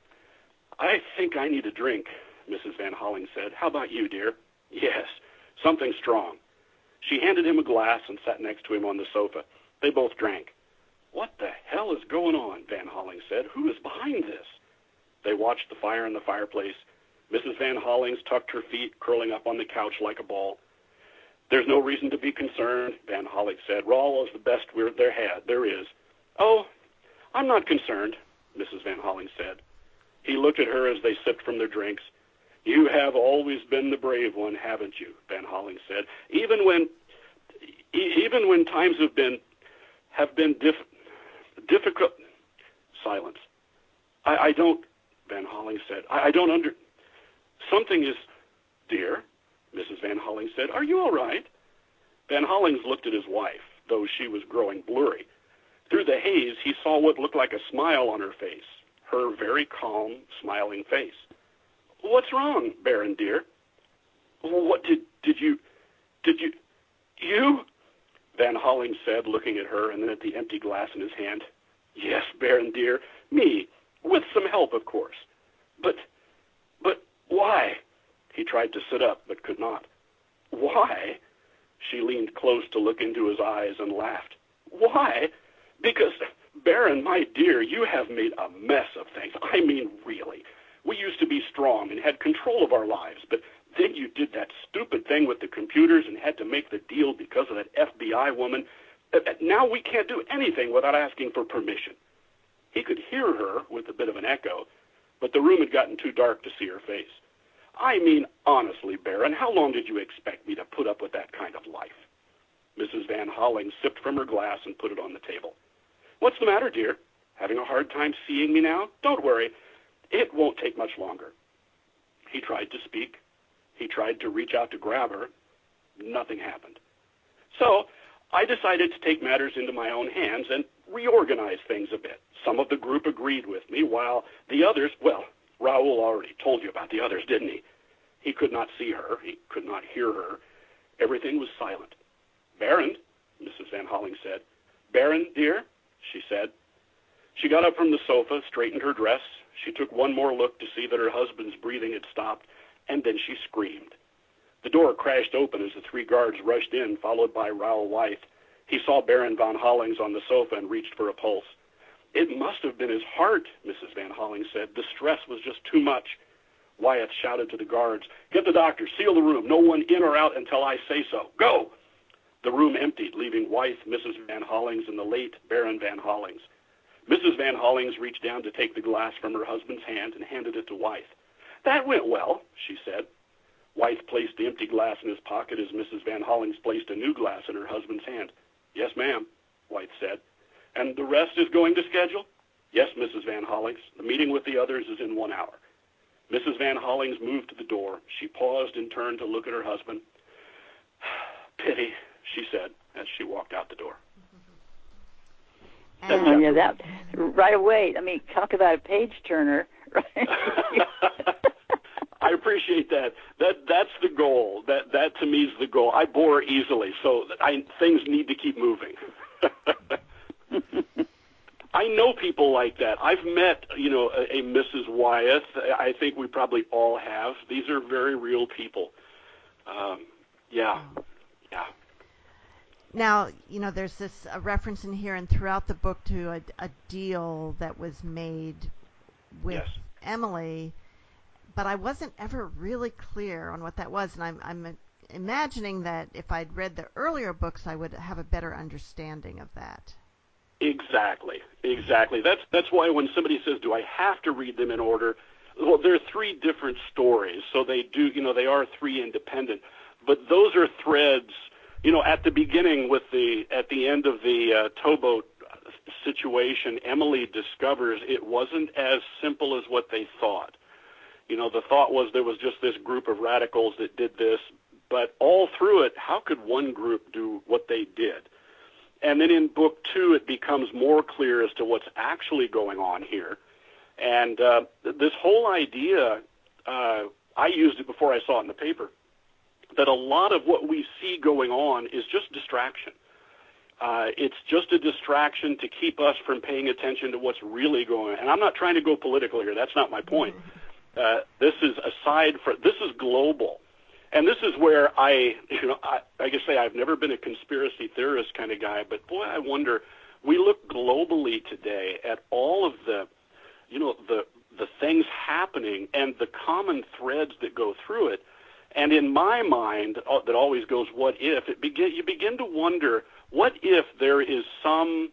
[SPEAKER 4] I think I need a drink, Missus Van Hollings said. How about you, dear? Yes, something strong. She handed him a glass and sat next to him on the sofa. They both drank. What the hell is going on? Van Hollings said. Who is behind this? They watched the fire in the fireplace. Missus Van Hollings tucked her feet, curling up on the couch like a ball. There's no reason to be concerned, Van Hollings said. Raoul is the best we're, there, had, there is. Oh, I'm not concerned, Missus Van Hollings said. He looked at her as they sipped from their drinks. You have always been the brave one, haven't you? Van Hollings said. Even when, even when times have been, have been diff, difficult. Silence. I, I don't, Van Hollings said. I, I don't under. Something is, dear, Missus Van Hollings said. Are you all right? Van Hollings looked at his wife, though she was growing blurry. Through the haze, he saw what looked like a smile on her face, her very calm, smiling face. What's wrong, Baron, dear? What did, did you, did you, you? Van Hollings said, looking at her and then at the empty glass in his hand. Yes, Baron, dear, me, with some help, of course. But, but why? He tried to sit up, but could not. Why? She leaned close to look into his eyes and laughed. Why? Because, Baron, my dear, you have made a mess of things. I mean, really. We used to be strong and had control of our lives, but then you did that stupid thing with the computers and had to make the deal because of that F B I woman. Now we can't do anything without asking for permission. He could hear her with a bit of an echo, but the room had gotten too dark to see her face. I mean, honestly, Baron, how long did you expect me to put up with that kind of life? Missus Van Hollings sipped from her glass and put it on the table. What's the matter, dear? Having a hard time seeing me now? Don't worry. It won't take much longer. He tried to speak. He tried to reach out to grab her. Nothing happened. So I decided to take matters into my own hands and reorganize things a bit. Some of the group agreed with me, while the others, well, Raoul already told you about the others, didn't he? He could not see her. He could not hear her. Everything was silent. Baron, Missus Van Holling said. Baron, dear, she said. She got up from the sofa, straightened her dress. She took one more look to see that her husband's breathing had stopped, and then she screamed. The door crashed open as the three guards rushed in, followed by Raoul Wyeth. He saw Baron Van Hollings on the sofa and reached for a pulse. It must have been his heart, Missus Van Holling said. The stress was just too much. Wyeth shouted to the guards, "Get the doctor, seal the room, no one in or out until I say so. Go!" The room emptied, leaving Wyeth, Missus Van Hollings, and the late Baron Van Hollings. Missus Van Hollings reached down to take the glass from her husband's hand and handed it to Wyeth. "That went well," she said. Wyeth placed the empty glass in his pocket as Missus Van Hollings placed a new glass in her husband's hand. "Yes, ma'am," Wyeth said. "And the rest is going to schedule?" "Yes, Missus Van Hollings. The meeting with the others is in one hour." Missus Van Hollings moved to the door. She paused and turned to look at her husband. "Pity," she said as she walked out the door.
[SPEAKER 2] And oh, yeah, that right away. I mean, talk about a page turner. Right?
[SPEAKER 4] I appreciate that. That that's the goal. That that to me is the goal. I bore easily, so I, things need to keep moving. I know people like that. I've met, you know, a, a Missus Wyeth. I think we probably all have. These are very real people. Um, yeah, yeah.
[SPEAKER 1] Now, you know, there's this a reference in here and throughout the book to a, a deal that was made with
[SPEAKER 4] yes.
[SPEAKER 1] Emily, but I wasn't ever really clear on what that was, and I'm, I'm imagining that if I'd read the earlier books, I would have a better understanding of that.
[SPEAKER 4] Exactly, exactly. That's that's why when somebody says, "Do I have to read them in order?" Well, there are three different stories, so they do, you know, they are three independent, but those are threads. You know, at the beginning with the, at the end of the uh, towboat situation, Emily discovers it wasn't as simple as what they thought. You know, the thought was there was just this group of radicals that did this, but all through it, how could one group do what they did? And then in book two, it becomes more clear as to what's actually going on here. And uh, this whole idea, uh, I used it before I saw it in the paper, that a lot of what we see going on is just distraction. Uh, it's just a distraction to keep us from paying attention to what's really going on. And I'm not trying to go political here. That's not my point. Uh, this is aside for, this is global. And this is where I, you know, I, I can say I've never been a conspiracy theorist kind of guy, but boy, I wonder, we look globally today at all of the, you know, the, the things happening and the common threads that go through it. And in my mind, uh, that always goes, what if? It begin, you begin to wonder, what if there is some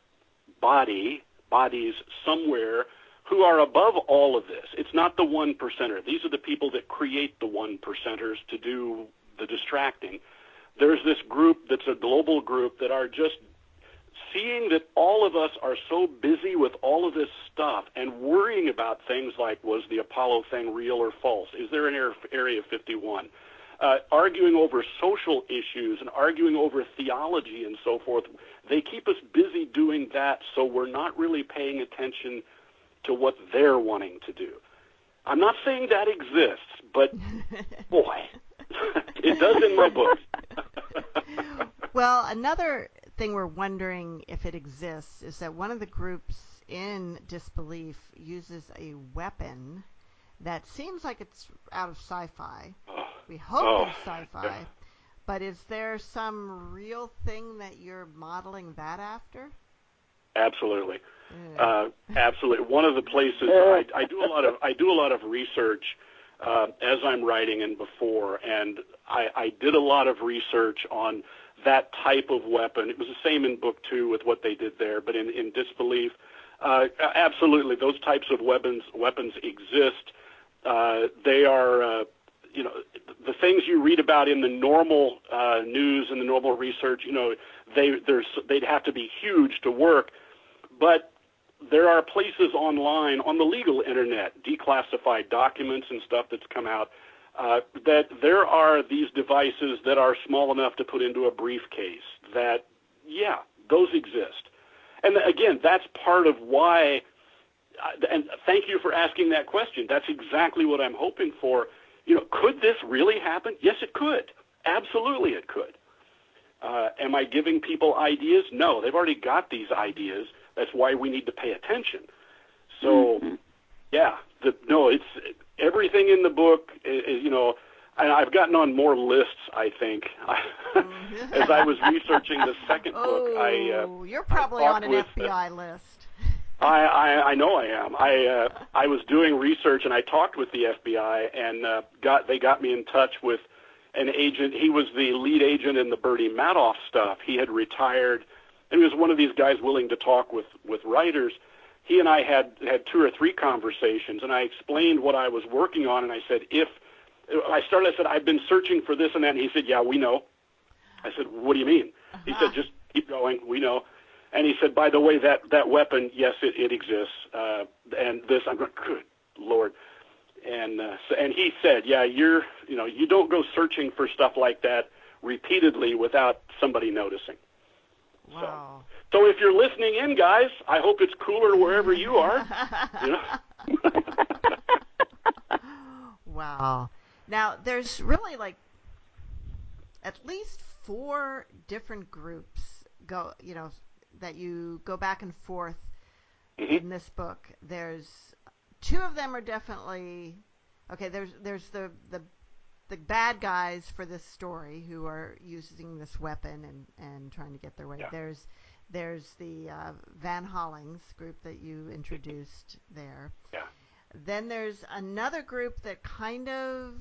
[SPEAKER 4] body, bodies somewhere who are above all of this? It's not the one percenter. These are the people that create the one percenters to do the distracting. There's this group that's a global group that are just seeing that all of us are so busy with all of this stuff and worrying about things like, was the Apollo thing real or false? Is there an Area fifty-one? Uh, arguing over social issues and arguing over theology and so forth. They keep us busy doing that, so we're not really paying attention to what they're wanting to do. I'm not saying that exists, but boy, it does in my book.
[SPEAKER 1] Well, another thing we're wondering if it exists is that one of the groups in Disbelief uses a weapon that seems like it's out of sci-fi.
[SPEAKER 4] Oh,
[SPEAKER 1] we hope
[SPEAKER 4] oh,
[SPEAKER 1] it's sci-fi.
[SPEAKER 4] yeah.
[SPEAKER 1] But is there some real thing that you're modeling that after?
[SPEAKER 4] Absolutely.
[SPEAKER 1] Yeah.
[SPEAKER 4] Uh, absolutely. One of the places I, I do a lot of I do a lot of research uh, as I'm writing and before, and I, I did a lot of research on that type of weapon. It was the same in book two with what they did there, but in, in Disbelief, uh, absolutely, those types of weapons weapons exist. Uh, they are, uh, you know, the things you read about in the normal uh, news and the normal research. You know, they there's they'd have to be huge to work, but there are places online on the legal internet, declassified documents and stuff that's come out, uh, that there are these devices that are small enough to put into a briefcase. That, yeah, those exist. And again, that's part of why, and thank you for asking that question. That's exactly what I'm hoping for. You know, could this really happen? Yes, it could. Absolutely it could. Uh, am I giving people ideas? No, they've already got these ideas. That's why we need to pay attention. So, mm-hmm. yeah, the, no, it's everything in the book, is, you know, and I've gotten on more lists, I think. As I was researching the second
[SPEAKER 1] oh,
[SPEAKER 4] book, I uh,
[SPEAKER 1] you're probably
[SPEAKER 4] I
[SPEAKER 1] on an
[SPEAKER 4] with,
[SPEAKER 1] F B I uh, list.
[SPEAKER 4] I, I I know I am. I uh, I was doing research and I talked with the F B I and uh, got they got me in touch with an agent. He was the lead agent in the Bernie Madoff stuff. He had retired, and he was one of these guys willing to talk with with writers. He and I had had two or three conversations, and I explained what I was working on, and I said if I started, I said, I've been searching for this and that. And he said, yeah, we know. I said, what do you mean? Uh-huh. He said, just keep going. We know. And he said, by the way, that, that weapon, yes, it, it exists. Uh, and this, I'm going, good Lord. And uh, so, and he said, yeah, you're, you know, you don't go searching for stuff like that repeatedly without somebody noticing.
[SPEAKER 1] Wow.
[SPEAKER 4] So, so if you're listening in, guys, I hope it's cooler wherever you are. You know?
[SPEAKER 1] Wow. Now, there's really like at least four different groups go, you know, that you go back and forth mm-hmm. in this book. There's two of them are definitely okay. There's there's the the the bad guys for this story who are using this weapon and, and trying to get their way.
[SPEAKER 4] Yeah.
[SPEAKER 1] There's there's the uh, Van Hollings group that you introduced there.
[SPEAKER 4] Yeah.
[SPEAKER 1] Then there's another group that kind of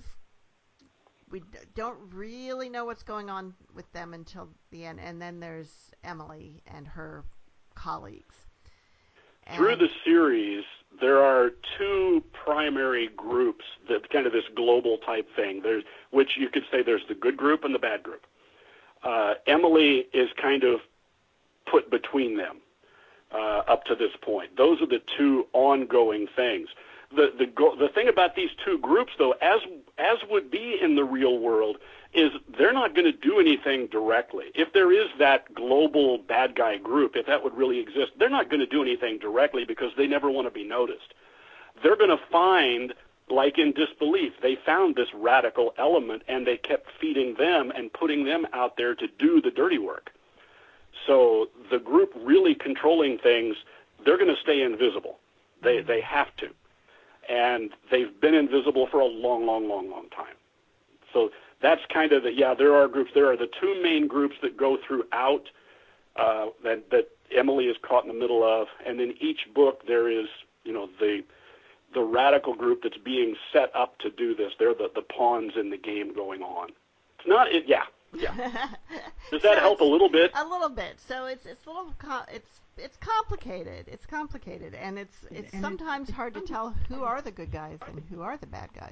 [SPEAKER 1] we don't really know what's going on with them until the end. And then there's Emily and her colleagues. And
[SPEAKER 4] through the series, there are two primary groups that kind of this global type thing. There's, which you could say there's the good group and the bad group. Uh, Emily is kind of put between them uh, up to this point. Those are the two ongoing things. The the the thing about these two groups, though, as as would be in the real world, is they're not going to do anything directly. If there is that global bad guy group, if that would really exist, they're not going to do anything directly because they never want to be noticed. They're going to find, like in Disbelief, they found this radical element and they kept feeding them and putting them out there to do the dirty work. So the group really controlling things, they're going to stay invisible. They they have to. And they've been invisible for a long, long, long, long time. So that's kind of the, yeah, there are groups. There are the two main groups that go throughout uh, that, that Emily is caught in the middle of. And in each book there is, you know, the the radical group that's being set up to do this. They're the, the pawns in the game going on. It's not, it, yeah, yeah. Does that
[SPEAKER 1] so
[SPEAKER 4] help a little bit?
[SPEAKER 1] A little bit. So it's it's a little com- it's it's complicated. It's complicated, and it's it's and sometimes it's, hard to tell who are the good guys and who are the bad guys.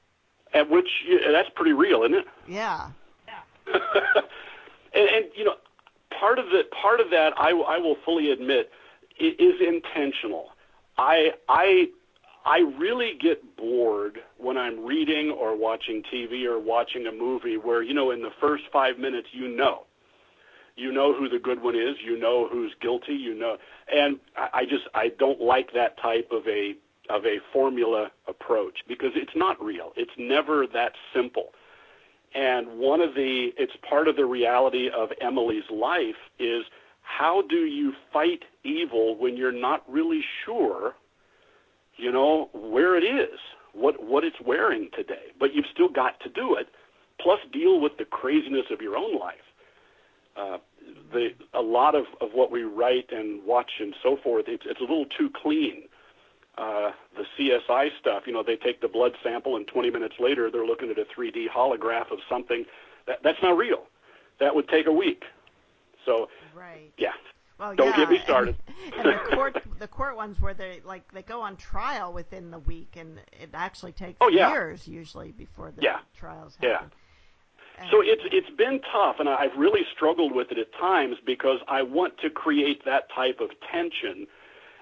[SPEAKER 4] At which yeah, that's pretty real, isn't it?
[SPEAKER 1] Yeah.
[SPEAKER 4] Yeah. and, and you know, part of the part of that I, I will fully admit is intentional. I I I really get bored when I'm reading or watching T V or watching a movie where, you know, in the first five minutes, you know, you know who the good one is, you know who's guilty, you know, and I, I just, I don't like that type of a, of a formula approach because it's not real. It's never that simple. And one of the, it's part of the reality of Emily's life is how do you fight evil when you're not really sure, you know, where it is, what what it's wearing today. But you've still got to do it, plus deal with the craziness of your own life. Uh, the a lot of, of what we write and watch and so forth, it's, it's a little too clean. Uh, the C S I stuff, you know, they take the blood sample and twenty minutes later they're looking at a three D holograph of something. That, that's not real. That would take a week. So,
[SPEAKER 1] right.
[SPEAKER 4] yeah.
[SPEAKER 1] Well,
[SPEAKER 4] Don't
[SPEAKER 1] yeah.
[SPEAKER 4] get me started.
[SPEAKER 1] And, and the court, the court ones where they like they go on trial within the week, and it actually takes
[SPEAKER 4] oh, yeah.
[SPEAKER 1] years usually before the
[SPEAKER 4] yeah.
[SPEAKER 1] trials happen.
[SPEAKER 4] Yeah. And so it's it's been tough, and I've really struggled with it at times because I want to create that type of tension,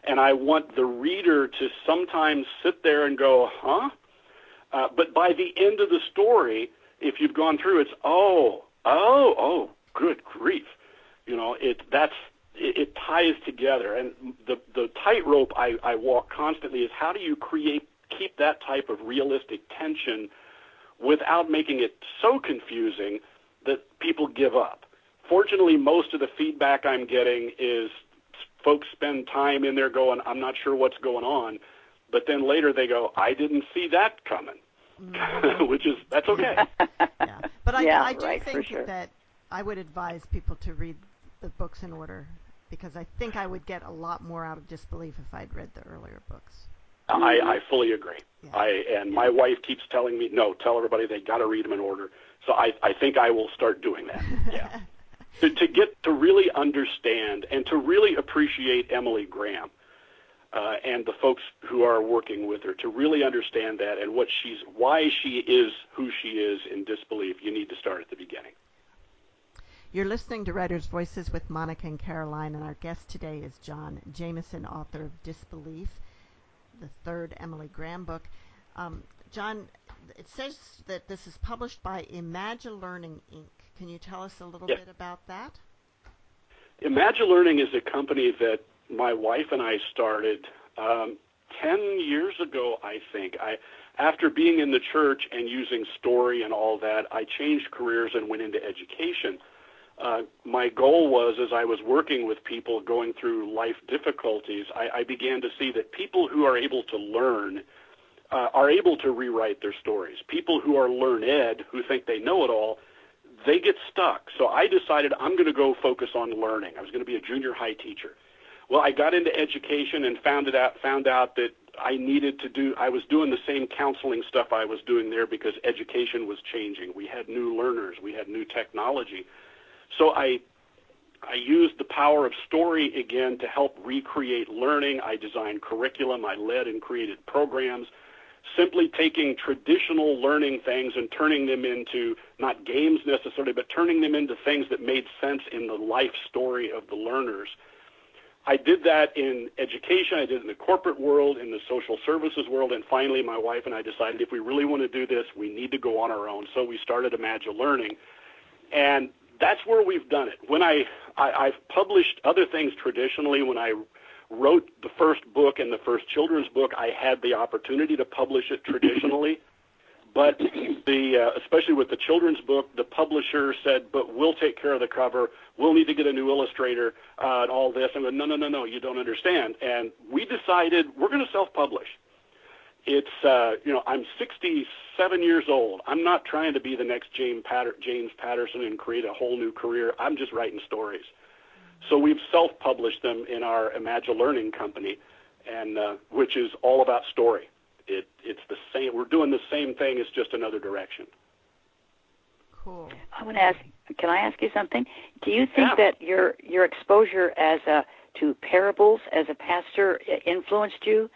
[SPEAKER 4] and I want the reader to sometimes sit there and go, huh? Uh, but by the end of the story, if you've gone through, it's, oh, oh, oh, good grief. You know, it that's it, it ties together. And the, the tightrope I, I walk constantly is how do you create keep that type of realistic tension without making it so confusing that people give up. Fortunately, most of the feedback I'm getting is folks spend time in there going, I'm not sure what's going on, but then later they go, I didn't see that coming, mm-hmm. which is, that's okay.
[SPEAKER 1] Yeah. But I,
[SPEAKER 2] yeah,
[SPEAKER 1] I do
[SPEAKER 2] right,
[SPEAKER 1] think
[SPEAKER 2] sure.
[SPEAKER 1] that I would advise people to read the books in order, because I think I would get a lot more out of Disbelief if I'd read the earlier books.
[SPEAKER 4] I, I fully agree.
[SPEAKER 1] Yeah.
[SPEAKER 4] I and my wife keeps telling me, no, tell everybody they got to read them in order. So I, I think I will start doing that. Yeah, to, to get to really understand and to really appreciate Emily Graham uh, and the folks who are working with her, to really understand that and what she's, why she is who she is in Disbelief. You need to start at the beginning.
[SPEAKER 1] You're listening to Writers' Voices with Monica and Caroline, and our guest today is John Jameson, author of Disbelief, the third Emily Graham book. Um, John, it says that this is published by ImagiLearning, Incorporated. Can you tell us a little
[SPEAKER 4] yes.
[SPEAKER 1] bit about that?
[SPEAKER 4] ImagiLearning is a company that my wife and I started um, ten years ago, I think. I, after being in the church and using story and all that, I changed careers and went into education. Uh, my goal was, as I was working with people going through life difficulties, I, I began to see that people who are able to learn uh, are able to rewrite their stories. People who are learned, who think they know it all, they get stuck. So I decided I'm going to go focus on learning. I was going to be a junior high teacher. Well, I got into education and found it out, found out that I needed to do, I was doing the same counseling stuff I was doing there because education was changing. We had new learners. We had new technology. So I I used the power of story again to help recreate learning. I designed curriculum. I led and created programs, simply taking traditional learning things and turning them into, not games necessarily, but turning them into things that made sense in the life story of the learners. I did that in education. I did it in the corporate world, in the social services world, and finally my wife and I decided if we really want to do this, we need to go on our own. So we started ImagiLearning. And that's where we've done it. When I, I, I've published other things traditionally. When I wrote the first book and the first children's book, I had the opportunity to publish it traditionally. But the, uh, especially with the children's book, the publisher said, but we'll take care of the cover. We'll need to get a new illustrator uh, and all this. And I went, no, no, no, no, you don't understand. And we decided we're going to self-publish. It's, uh, you know, I'm sixty-seven years old. I'm not trying to be the next James, Patter- James Patterson and create a whole new career. I'm just writing stories. So we've self-published them in our ImagiLearning company, and uh, which is all about story. It, it's the same. We're doing the same thing. It's just another direction.
[SPEAKER 1] Cool.
[SPEAKER 2] I want to ask. Can I ask you something? Do you think
[SPEAKER 4] Yeah.
[SPEAKER 2] that your your exposure as a to parables as a pastor influenced you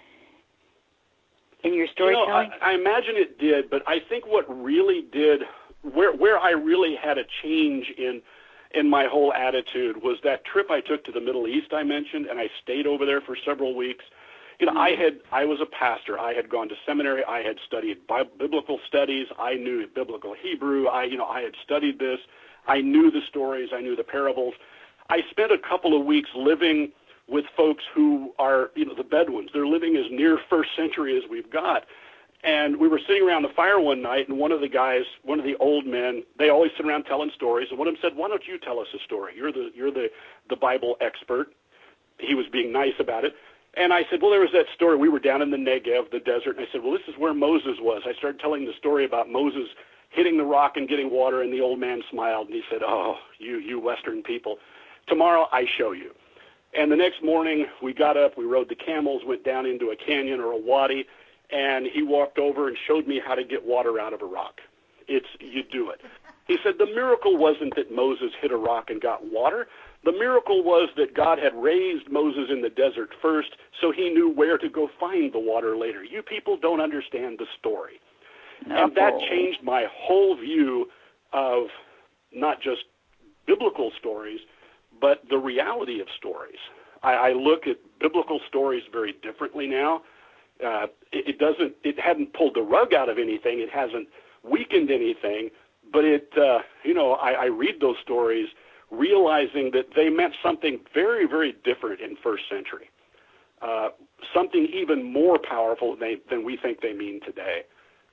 [SPEAKER 2] in your storytelling?
[SPEAKER 4] You know, I, I imagine it did, but I think what really did, where where I really had a change in in my whole attitude was that trip I took to the Middle East I mentioned, and I stayed over there for several weeks. You know, I had I was a pastor. I had gone to seminary. I had studied bi- biblical studies. I knew biblical Hebrew. I you know I had studied this. I knew the stories. I knew the parables. I spent a couple of weeks living with folks who are, you know, the Bedouins. They're living as near first century as we've got. And we were sitting around the fire one night, and one of the guys, one of the old men, they always sit around telling stories, and one of them said, why don't you tell us a story? You're the you're the, the Bible expert. He was being nice about it. And I said, well, there was that story. We were down in the Negev, the desert, and I said, well, this is where Moses was. I started telling the story about Moses hitting the rock and getting water, and the old man smiled, and he said, oh, you, you Western people. Tomorrow I show you. And the next morning, we got up, we rode the camels, went down into a canyon or a wadi, and he walked over and showed me how to get water out of a rock. It's, you do it. He said the miracle wasn't that Moses hit a rock and got water. The miracle was that God had raised Moses in the desert first, so he knew where to go find the water later. You people don't understand the story.
[SPEAKER 2] No.
[SPEAKER 4] And that changed my whole view of not just biblical stories, but the reality of stories. I, I look at biblical stories very differently now. Uh, it, it doesn't. It hadn't pulled the rug out of anything. It hasn't weakened anything. But it, uh, you know, I, I read those stories realizing that they meant something very, very different in first century. Uh, something even more powerful than, they, than we think they mean today.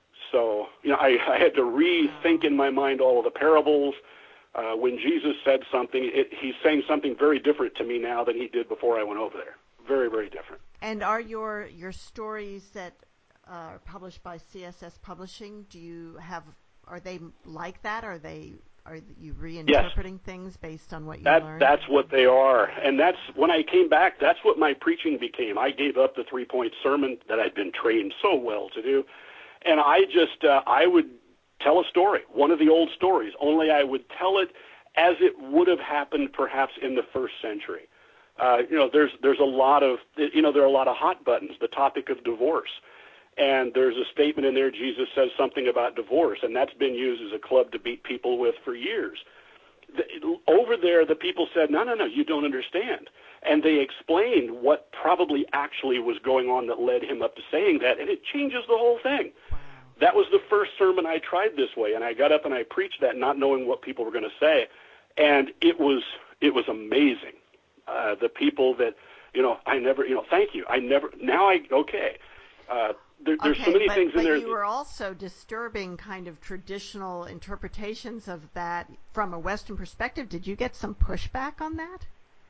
[SPEAKER 4] So, you know, I, I had to rethink in my mind all of the parables. Uh, when Jesus said something, it, he's saying something very different to me now than he did before I went over there. Very, very different.
[SPEAKER 1] And are your your stories that uh, are published by C S S Publishing, do you have, are they like that? Are they, are you reinterpreting yes. things based on what you
[SPEAKER 4] that,
[SPEAKER 1] learned?
[SPEAKER 4] That's what they are. And that's, when I came back, that's what my preaching became. I gave up the three-point sermon that I'd been trained so well to do. And I just, uh, I would tell a story, one of the old stories, only I would tell it as it would have happened perhaps in the first century. Uh, you know, there's there's a lot of, you know, there are a lot of hot buttons, the topic of divorce. And there's a statement in there, Jesus says something about divorce, and that's been used as a club to beat people with for years. The, over there, the people said, no, no, no, you don't understand. And they explained what probably actually was going on that led him up to saying that, and it changes the whole thing.
[SPEAKER 1] Wow.
[SPEAKER 4] That was the first sermon I tried this way, and I got up and I preached that not knowing what people were going to say, and it was it was amazing. Uh, the people that, you know, I never, you know, thank you. I never, now I, okay. Uh, there, there's
[SPEAKER 1] okay,
[SPEAKER 4] so many
[SPEAKER 1] but,
[SPEAKER 4] things
[SPEAKER 1] but
[SPEAKER 4] in there.
[SPEAKER 1] But you were also disturbing kind of traditional interpretations of that from a Western perspective. Did you get some pushback on that?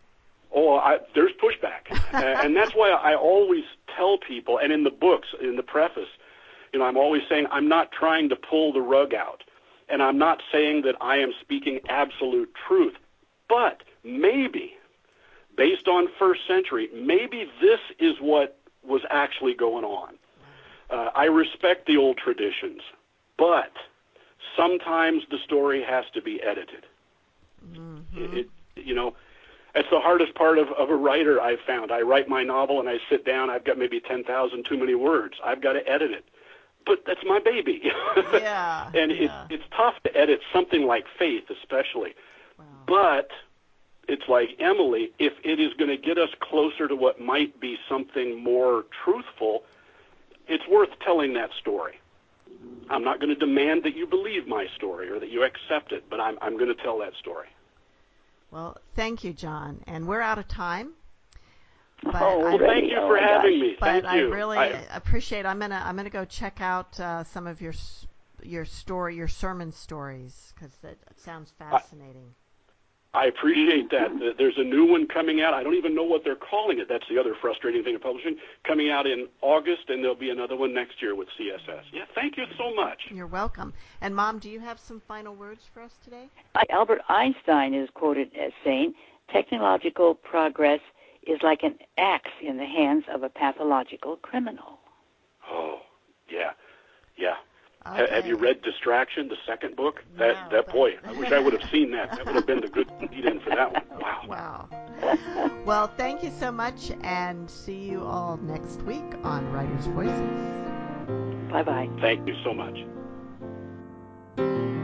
[SPEAKER 4] Oh, I, there's pushback. uh, and that's why I always tell people, and in the books, in the preface, you know, I'm always saying I'm not trying to pull the rug out. And I'm not saying that I am speaking absolute truth. But maybe, based on first century, maybe this is what was actually going on. Uh, I respect the old traditions, but sometimes the story has to be edited. Mm-hmm. It, it, you know, that's the hardest part of, of a writer I've found. I write my novel and I sit down, I've got maybe ten thousand too many words. I've got to edit it. But that's my baby.
[SPEAKER 1] Yeah.
[SPEAKER 4] and
[SPEAKER 1] yeah.
[SPEAKER 4] It, it's tough to edit something like faith, especially.
[SPEAKER 1] Wow.
[SPEAKER 4] But it's like Emily, if it is going to get us closer to what might be something more truthful, it's worth telling that story. I'm not going to demand that you believe my story or that you accept it, but I'm, I'm going to tell that story.
[SPEAKER 1] Well, thank you, John. And we're out of time.
[SPEAKER 2] But
[SPEAKER 4] oh, well, thank you
[SPEAKER 2] oh
[SPEAKER 4] for having
[SPEAKER 2] gosh.
[SPEAKER 4] me.
[SPEAKER 1] But
[SPEAKER 4] Thank
[SPEAKER 1] I
[SPEAKER 4] you.
[SPEAKER 1] really
[SPEAKER 4] I,
[SPEAKER 1] appreciate. I'm gonna I'm gonna go check out uh, some of your your story, your sermon stories, because it sounds fascinating.
[SPEAKER 4] I, I appreciate that. There's a new one coming out. I don't even know what they're calling it. That's the other frustrating thing of publishing. Coming out in August, and there'll be another one next year with C S S. Yeah, thank you so much.
[SPEAKER 1] You're welcome. And Mom, do you have some final words for us today?
[SPEAKER 2] Albert Einstein is quoted as saying, "Technological progress is like an axe in the hands of a pathological criminal."
[SPEAKER 4] Oh, yeah, yeah.
[SPEAKER 1] Okay.
[SPEAKER 4] Have you read Distraction, the second book?
[SPEAKER 1] No,
[SPEAKER 4] That that
[SPEAKER 1] but...
[SPEAKER 4] boy, I wish I would have seen that. That would have been the good lead-in for that one. Wow.
[SPEAKER 1] Wow. Well, thank you so much, and see you all next week on Writers' Voices.
[SPEAKER 2] Bye-bye.
[SPEAKER 4] Thank you so much.